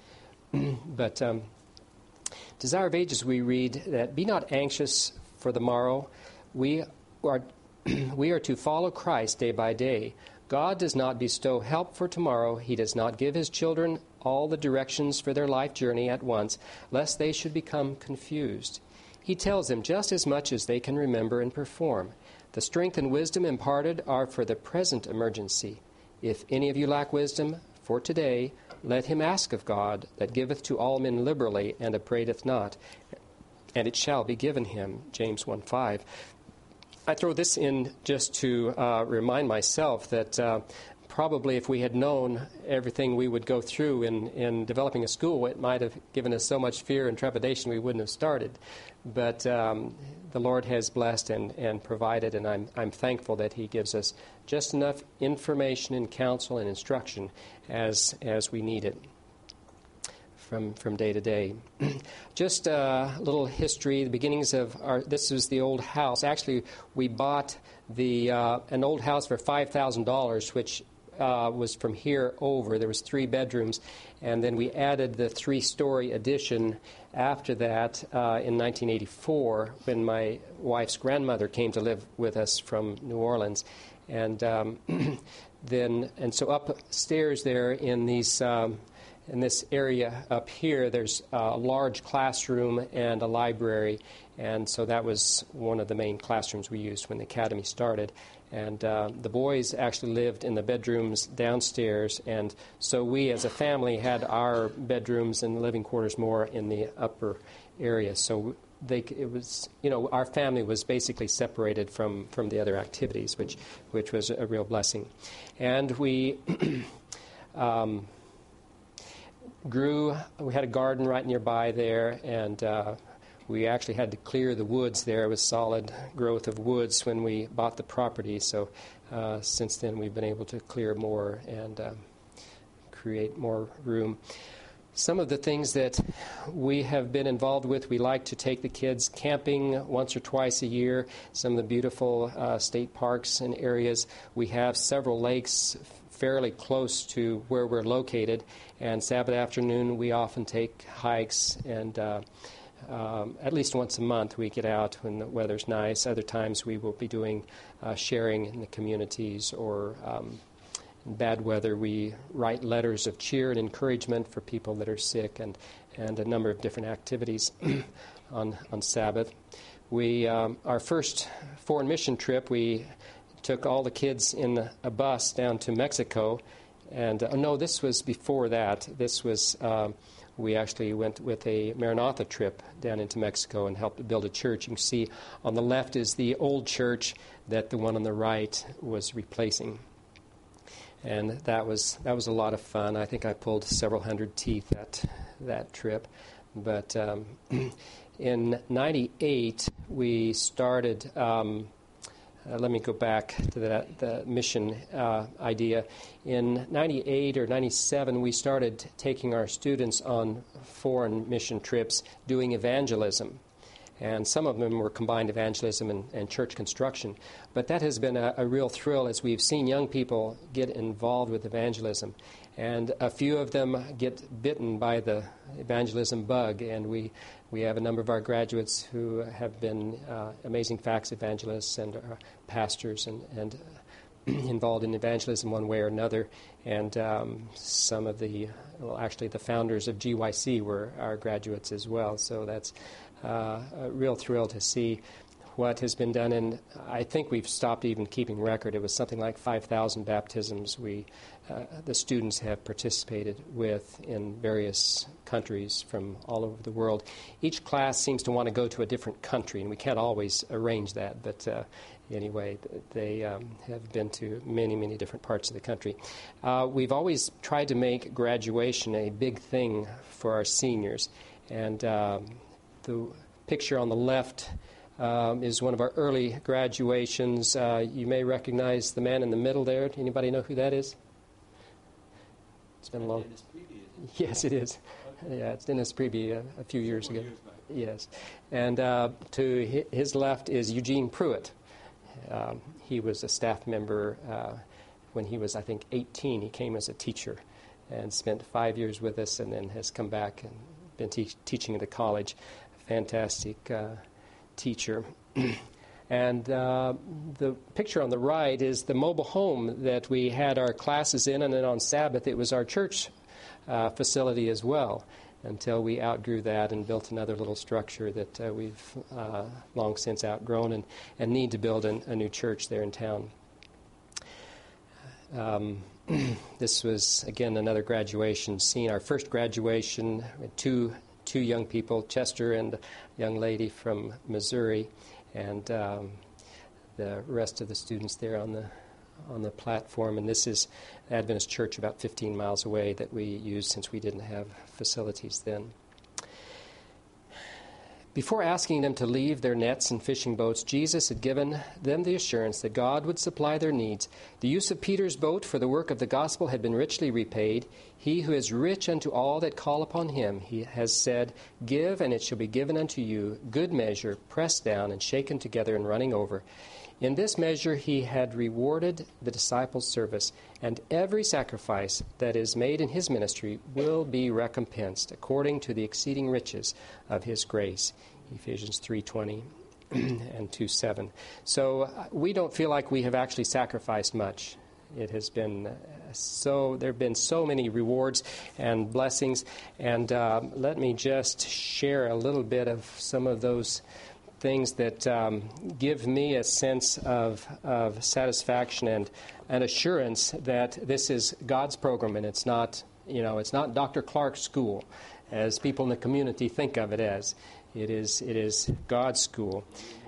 but um, Desire of Ages, we read that, "Be not anxious for the morrow. We are, we are to follow Christ day by day. God does not bestow help for tomorrow. He does not give his children all the directions for their life journey at once, lest they should become confused. He tells them just as much as they can remember and perform. The strength and wisdom imparted are for the present emergency. If any of you lack wisdom for today, let him ask of God, that giveth to all men liberally, and upbraideth not, and it shall be given him." James one five. I throw this in just to uh, remind myself that uh, probably if we had known everything we would go through in, in developing a school, it might have given us so much fear and trepidation we wouldn't have started. But um, the Lord has blessed and, and provided, and I'm, I'm thankful that he gives us just enough information and counsel and instruction as, as we need it from from day to day. Just a little history, the beginnings of our, this is the old house. Actually, we bought the uh, an old house for five thousand dollars, which uh, was from here over. There was three bedrooms, and then we added the three-story addition after that uh, in nineteen eighty-four, when my wife's grandmother came to live with us from New Orleans. And um, then, and so upstairs there in these... Um, In this area up here, there's a large classroom and a library, and so that was one of the main classrooms we used when the academy started. And uh, the boys actually lived in the bedrooms downstairs, and so we as a family had our bedrooms and living quarters more in the upper area. So they, it was, you know, our family was basically separated from, from the other activities, which, which was a real blessing. And we... um, grew, we had a garden right nearby there, and uh, we actually had to clear the woods there. It was solid growth of woods when we bought the property, so uh, since then we've been able to clear more and uh, create more room. Some of the things that we have been involved with, we like to take the kids camping once or twice a year, some of the beautiful uh, state parks and areas. We have several lakes fairly close to where we're located, and Sabbath afternoon we often take hikes, and uh, um, at least once a month we get out when the weather's nice. Other times we will be doing uh, sharing in the communities, or um, in bad weather we write letters of cheer and encouragement for people that are sick, and, and a number of different activities on, on Sabbath. We um, our first foreign mission trip, we took all the kids in a bus down to Mexico, and uh, no, this was before that. This was, uh, we actually went with a Maranatha trip down into Mexico and helped build a church. You can see on the left is the old church that the one on the right was replacing. And that was that was a lot of fun. I think I pulled several hundred teeth that, that trip. But um, in ninety-eight, we started... Um, Uh, let me go back to that the mission uh, idea. In ninety-eight or ninety-seven, we started taking our students on foreign mission trips doing evangelism. And some of them were combined evangelism and, and church construction. But that has been a, a real thrill as we've seen young people get involved with evangelism. And a few of them get bitten by the evangelism bug, and we We have a number of our graduates who have been uh, amazing facts evangelists and uh, pastors and, and uh, involved in evangelism one way or another. And um, some of the, well, actually the founders of G Y C were our graduates as well. So that's uh, a real thrill to see what has been done. And I think we've stopped even keeping record. It was something like five thousand baptisms we, uh, the students have participated with in various countries from all over the world. Each class seems to want to go to a different country, and we can't always arrange that. But uh, anyway, they um, have been to many, many different parts of the country. Uh, we've always tried to make graduation a big thing for our seniors. And um, the picture on the left Um, is one of our early graduations. Uh, you may recognize the man in the middle there. Anybody know who that is? It's been a long... Dennis Preby, isn't it? Yes, it is. Okay. Yeah, it's Dennis Preby a, a few years ago. Several years back. Yes. And uh, to hi- his left is Eugene Pruitt. Um, he was a staff member uh, when he was, I think, eighteen. He came as a teacher and spent five years with us, and then has come back and been te- teaching at the college. A fantastic uh, teacher. And uh, the picture on the right is the mobile home that we had our classes in, and then on Sabbath it was our church uh, facility as well, until we outgrew that and built another little structure that uh, we've uh, long since outgrown and, and need to build an, a new church there in town. Um, this was, again, another graduation scene. Our first graduation, two, two young people, Chester and a young lady from Missouri, and um, the rest of the students there on the on the platform. And this is Adventist Church about fifteen miles away that we used since we didn't have facilities then. Before asking them to leave their nets and fishing boats, Jesus had given them the assurance that God would supply their needs. The use of Peter's boat for the work of the gospel had been richly repaid. He who is rich unto all that call upon him, he has said, "Give, and it shall be given unto you, good measure, pressed down and shaken together and running over." In this measure he had rewarded the disciples' service, and every sacrifice that is made in his ministry will be recompensed according to the exceeding riches of his grace. Ephesians three twenty and two seven. So uh, we don't feel like we have actually sacrificed much. It has been uh, so, there have been so many rewards and blessings. And uh, let me just share a little bit of some of those things that um, give me a sense of, of satisfaction and an assurance that this is God's program, and it's not, you know, it's not Doctor Clark's school, as people in the community think of it as. It is, it is God's school.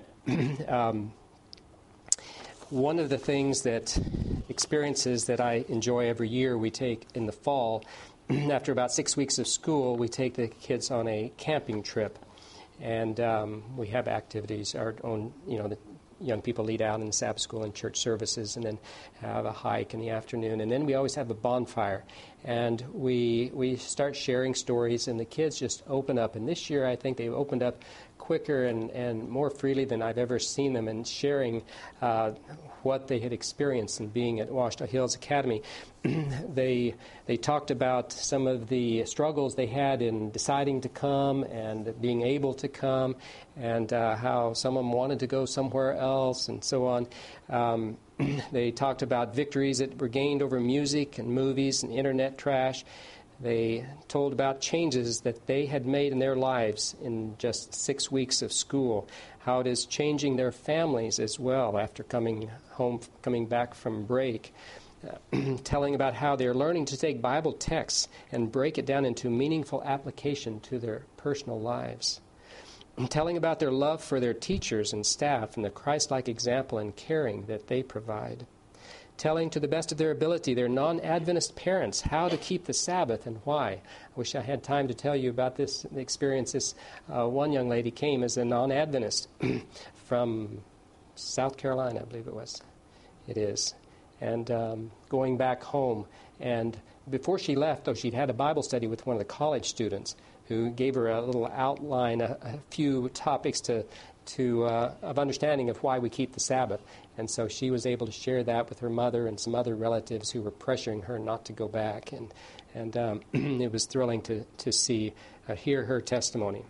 um, one of the things that experiences that I enjoy every year, we take in the fall, after about six weeks of school, we take the kids on a camping trip. And um, we have activities. Our own, you know, the young people lead out in the Sabbath school and church services, and then have a hike in the afternoon. And then we always have a bonfire. And we we start sharing stories, and the kids just open up. And this year, I think they've opened up quicker and, and more freely than I've ever seen them, and sharing uh, what they had experienced in being at Washita Hills Academy. they they talked about some of the struggles they had in deciding to come and being able to come, and uh, how some of them wanted to go somewhere else, and so on. Um, they talked about victories that were gained over music and movies and internet trash. They told about changes that they had made in their lives in just six weeks of school, how it is changing their families as well after coming home, coming back from break, uh, telling about how they're learning to take Bible texts and break it down into meaningful application to their personal lives, and telling about their love for their teachers and staff and the Christ-like example and caring that they provide, telling to the best of their ability their non-Adventist parents how to keep the Sabbath and why. I wish I had time to tell you about this experience. This uh, one young lady came as a non-Adventist from South Carolina, I believe it was. It is. And um, going back home. And before she left, though, she'd had a Bible study with one of the college students who gave her a little outline, a, a few topics to to uh, of understanding of why we keep the Sabbath. And so she was able to share that with her mother and some other relatives who were pressuring her not to go back. And and um, it was thrilling to, to see, uh, hear her testimony.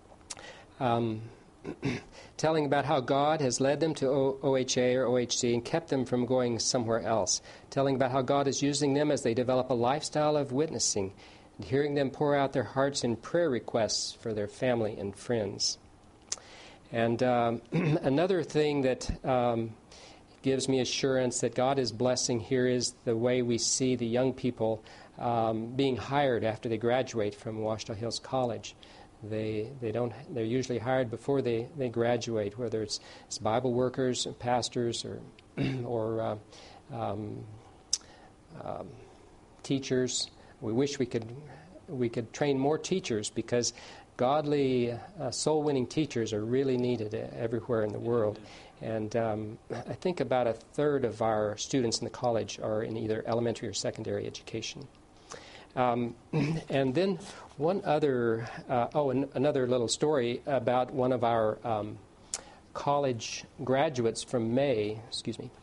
Um, telling about how God has led them to o- OHA or O H C and kept them from going somewhere else. Telling about how God is using them as they develop a lifestyle of witnessing, and hearing them pour out their hearts in prayer requests for their family and friends. And um, another thing that um, gives me assurance that God is blessing here is the way we see the young people um, being hired after they graduate from Washita Hills College. They they don't they're usually hired before they, they graduate, whether it's, it's Bible workers, or pastors, or or uh, um, um, teachers. We wish we could we could train more teachers, because godly, uh, soul-winning teachers are really needed everywhere in the world. And um, I think about a third of our students in the college are in either elementary or secondary education. Um, and then one other, uh, oh, and another little story about one of our um, college graduates from May, excuse me,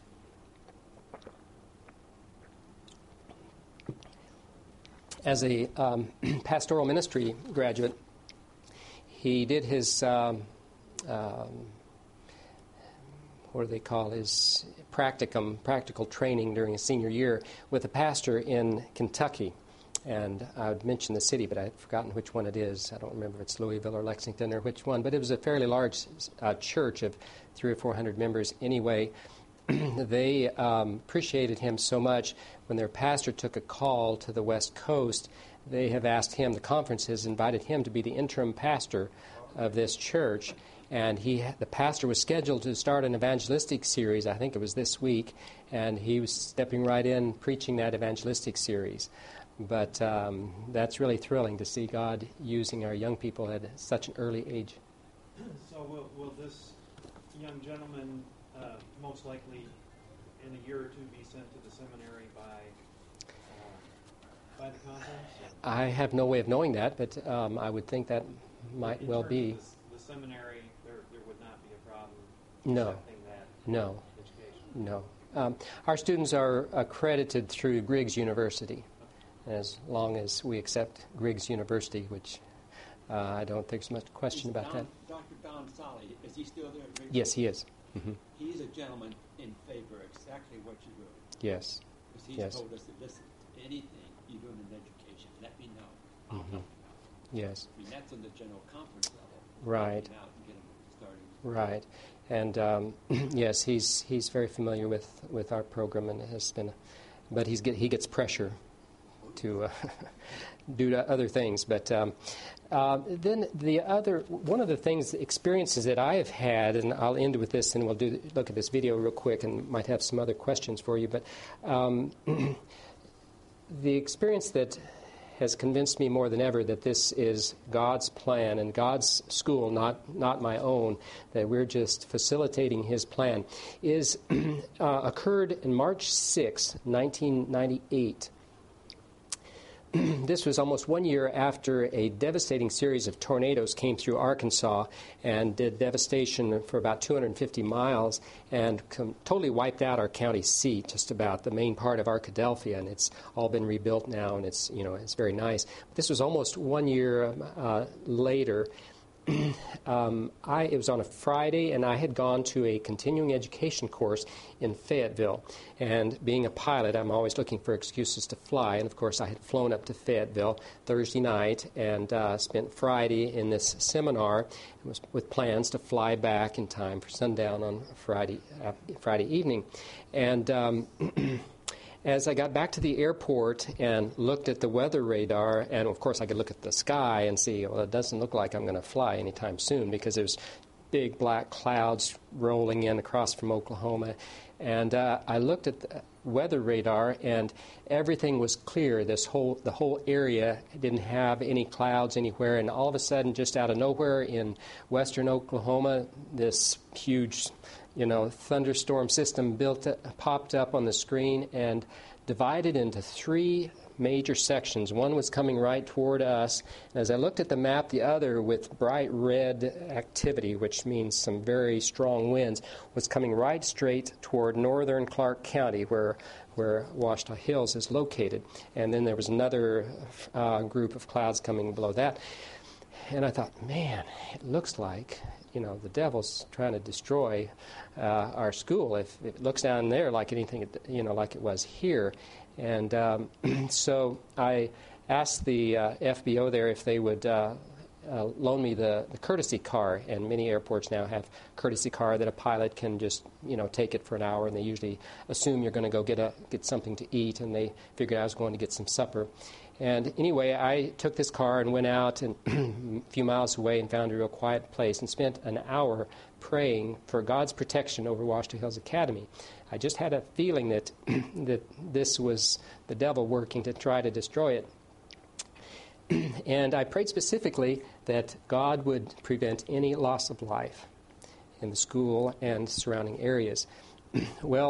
as a um, pastoral ministry graduate. He did his, um, um, what do they call, his practicum, practical training during his senior year with a pastor in Kentucky. And I would mention the city, but I'd forgotten which one it is. I don't remember if it's Louisville or Lexington or which one. But it was a fairly large uh, church of three or four hundred members. Anyway, they um, appreciated him so much. When their pastor took a call to the West Coast, they have asked him, the conference has invited him to be the interim pastor of this church. And he, the pastor was scheduled to start an evangelistic series, I think it was this week, and he was stepping right in preaching that evangelistic series. But um, that's really thrilling to see God using our young people at such an early age. So will, will this young gentleman uh, most likely in a year or two be sent to the seminary by uh, by the conference? Or? I have no way of knowing that, but um, I would think that might in well terms be. Of the, the seminary, there, there would not be a problem No. accepting that No. education? No. Um, our students are accredited through Griggs University, as long as we accept Griggs University, which uh, I don't think there's much question Is about Don, that. Doctor Don Solly, is he still there? at Riggs? Yes, he is. Mm-hmm. He's a gentleman in favor of exactly what you wrote. Yes. Because he's Yes. told us to listen to anything you're doing in education. Let me know. I'll Mhm. help you out. Yes. I mean, that's on the general conference level. Right. Helping out and get 'em starting. Right. And um, yes, he's he's very familiar with, with our program and has been, but he's get, he gets pressure to uh, do to other things. But um, uh, then the other one of the things, experiences that I have had, and I'll end with this, and we'll do look at this video real quick, and might have some other questions for you. But um, the experience that has convinced me more than ever that this is God's plan and God's school, not not my own, that we're just facilitating His plan, is uh, occurred in March sixth, nineteen ninety-eight. This was almost one year after a devastating series of tornadoes came through Arkansas and did devastation for about two hundred fifty miles and com- totally wiped out our county seat, just about the main part of Arkadelphia, and it's all been rebuilt now, and it's, you know, it's very nice. But this was almost one year uh, later. um, I, it was on a Friday, and I had gone to a continuing education course in Fayetteville. And being a pilot, I'm always looking for excuses to fly. And, of course, I had flown up to Fayetteville Thursday night and uh, spent Friday in this seminar and was with plans to fly back in time for sundown on Friday, uh, Friday evening. And Um, as I got back to the airport and looked at the weather radar, and of course I could look at the sky and see, well, it doesn't look like I'm going to fly anytime soon, because there's big black clouds rolling in across from Oklahoma. And uh, I looked at the weather radar, and everything was clear. This whole the whole area didn't have any clouds anywhere. And all of a sudden, just out of nowhere in western Oklahoma, this huge, you know, thunderstorm system built popped up on the screen and divided into three major sections. One was coming right toward us. And as I looked at the map, the other, with bright red activity, which means some very strong winds, was coming right straight toward northern Clark County, where where Washita Hills is located. And then there was another uh, group of clouds coming below that. And I thought, man, it looks like, you know, the devil's trying to destroy uh, our school if, if it looks down there like anything, you know, like it was here. And um, so I asked the uh, F B O there if they would uh, uh, loan me the, the courtesy car, and many airports now have courtesy car that a pilot can just, you know, take it for an hour, and they usually assume you're going to go get a get something to eat, and they figured I was going to get some supper. And anyway, I took this car and went out and a few miles away and found a real quiet place and spent an hour praying for God's protection over Washita Hills Academy. I just had a feeling that that this was the devil working to try to destroy it. And I prayed specifically that God would prevent any loss of life in the school and surrounding areas. Well,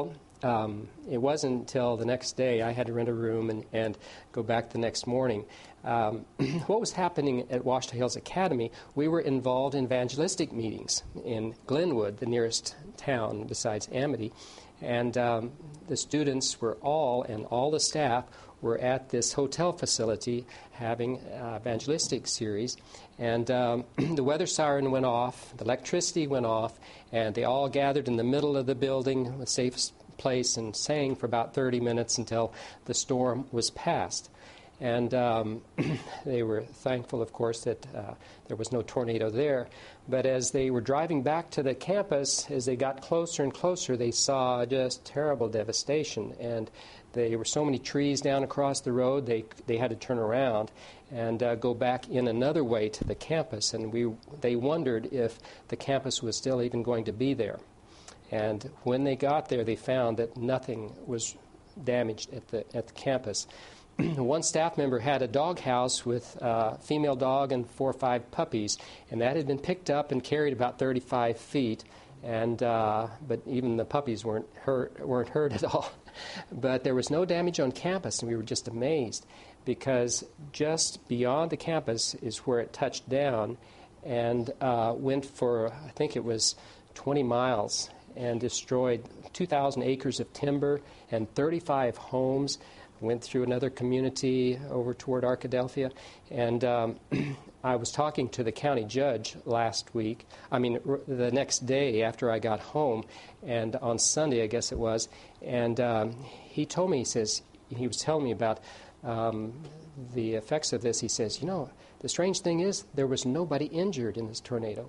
um, it wasn't until the next day I had to rent a room and, and go back the next morning. Um, what was happening at Ouachita Hills Academy, we were involved in evangelistic meetings in Glenwood, the nearest town besides Amity. And um, the students were all, and all the staff, were at this hotel facility having an evangelistic series. And um, the weather siren went off, the electricity went off, and they all gathered in the middle of the building, a safe place, and sang for about thirty minutes until the storm was past. And um, they were thankful, of course, that uh, there was no tornado there. But as they were driving back to the campus, as they got closer and closer, they saw just terrible devastation. And there were so many trees down across the road, they they had to turn around and uh, go back in another way to the campus. And we they wondered if the campus was still even going to be there. And when they got there, they found that nothing was damaged at the at the campus. One staff member had a dog house with a female dog and four or five puppies, and that had been picked up and carried about thirty-five feet. And uh, but even the puppies weren't hurt weren't hurt at all. But there was no damage on campus, and we were just amazed because just beyond the campus is where it touched down and uh, went for, I think it was twenty miles, and destroyed two thousand acres of timber and thirty-five homes. Went through another community over toward Arkadelphia, and um, I was talking to the county judge last week, I mean r- the next day after I got home, and on Sunday I guess it was, and um, he told me, he says, he was telling me about um, the effects of this. He says, you know, the strange thing is there was nobody injured in this tornado.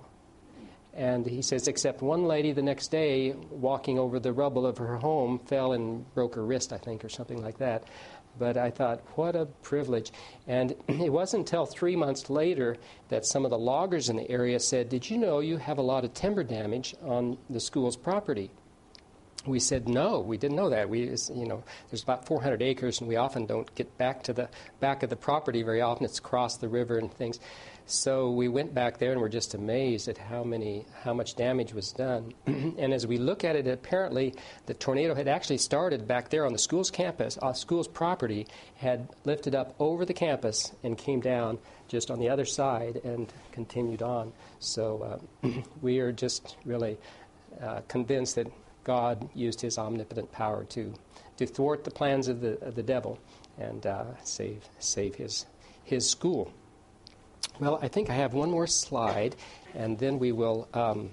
And he says, except one lady the next day, walking over the rubble of her home, fell and broke her wrist, I think, or something like that. But I thought, what a privilege. And it wasn't until three months later that some of the loggers in the area said, did you know you have a lot of timber damage on the school's property? We said, no, we didn't know that. We, you know, there's about four hundred acres, and we often don't get back to the back of the property very often. It's across the river and things. So we went back there and were just amazed at how many, how much damage was done. And as we look at it, apparently the tornado had actually started back there on the school's campus, uh, school's property, had lifted up over the campus and came down just on the other side and continued on. So uh, we are just really uh, convinced that God used his omnipotent power to to thwart the plans of the of the devil and uh, save save his his school. Well, I think I have one more slide, and then we will... Um,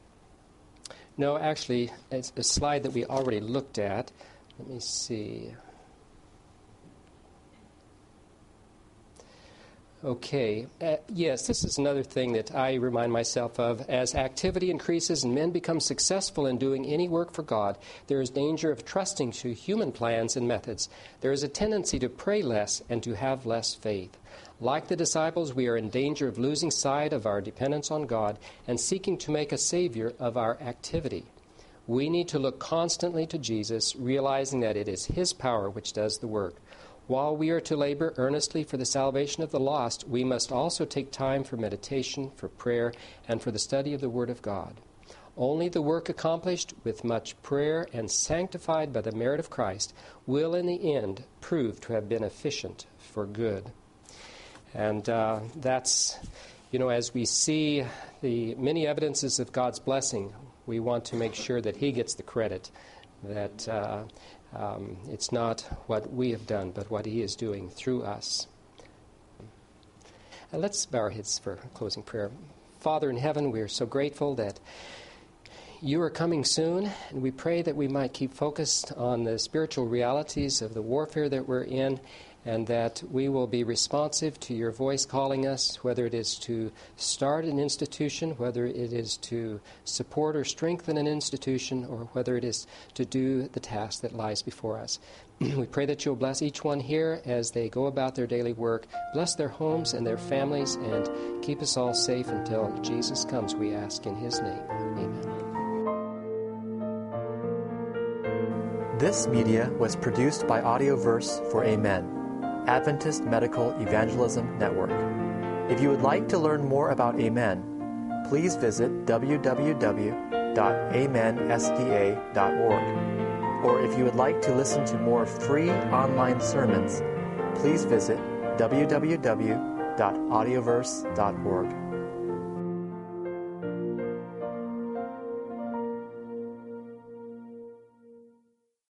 no, actually, it's a slide that we already looked at. Let me see. Okay. Uh, yes, this is another thing that I remind myself of. As activity increases and men become successful in doing any work for God, there is danger of trusting to human plans and methods. There is a tendency to pray less and to have less faith. Like the disciples, we are in danger of losing sight of our dependence on God and seeking to make a savior of our activity. We need to look constantly to Jesus, realizing that it is his power which does the work. While we are to labor earnestly for the salvation of the lost, we must also take time for meditation, for prayer, and for the study of the Word of God. Only the work accomplished with much prayer and sanctified by the merit of Christ will in the end prove to have been efficient for good. And uh, that's, you know, as we see the many evidences of God's blessing, we want to make sure that he gets the credit, that uh, um, it's not what we have done, but what he is doing through us. And let's bow our heads for closing prayer. Father in heaven, we are so grateful that you are coming soon, and we pray that we might keep focused on the spiritual realities of the warfare that we're in, and that we will be responsive to your voice calling us, whether it is to start an institution, whether it is to support or strengthen an institution, or whether it is to do the task that lies before us. We pray that you'll bless each one here as they go about their daily work. Bless their homes and their families, and keep us all safe until Jesus comes, we ask in his name. Amen. This media was produced by Audioverse for Amen, Adventist Medical Evangelism Network. If you would like to learn more about Amen, please visit w w w dot amen s d a dot org. or if you would like to listen to more free online sermons, please visit w w w dot audioverse dot org.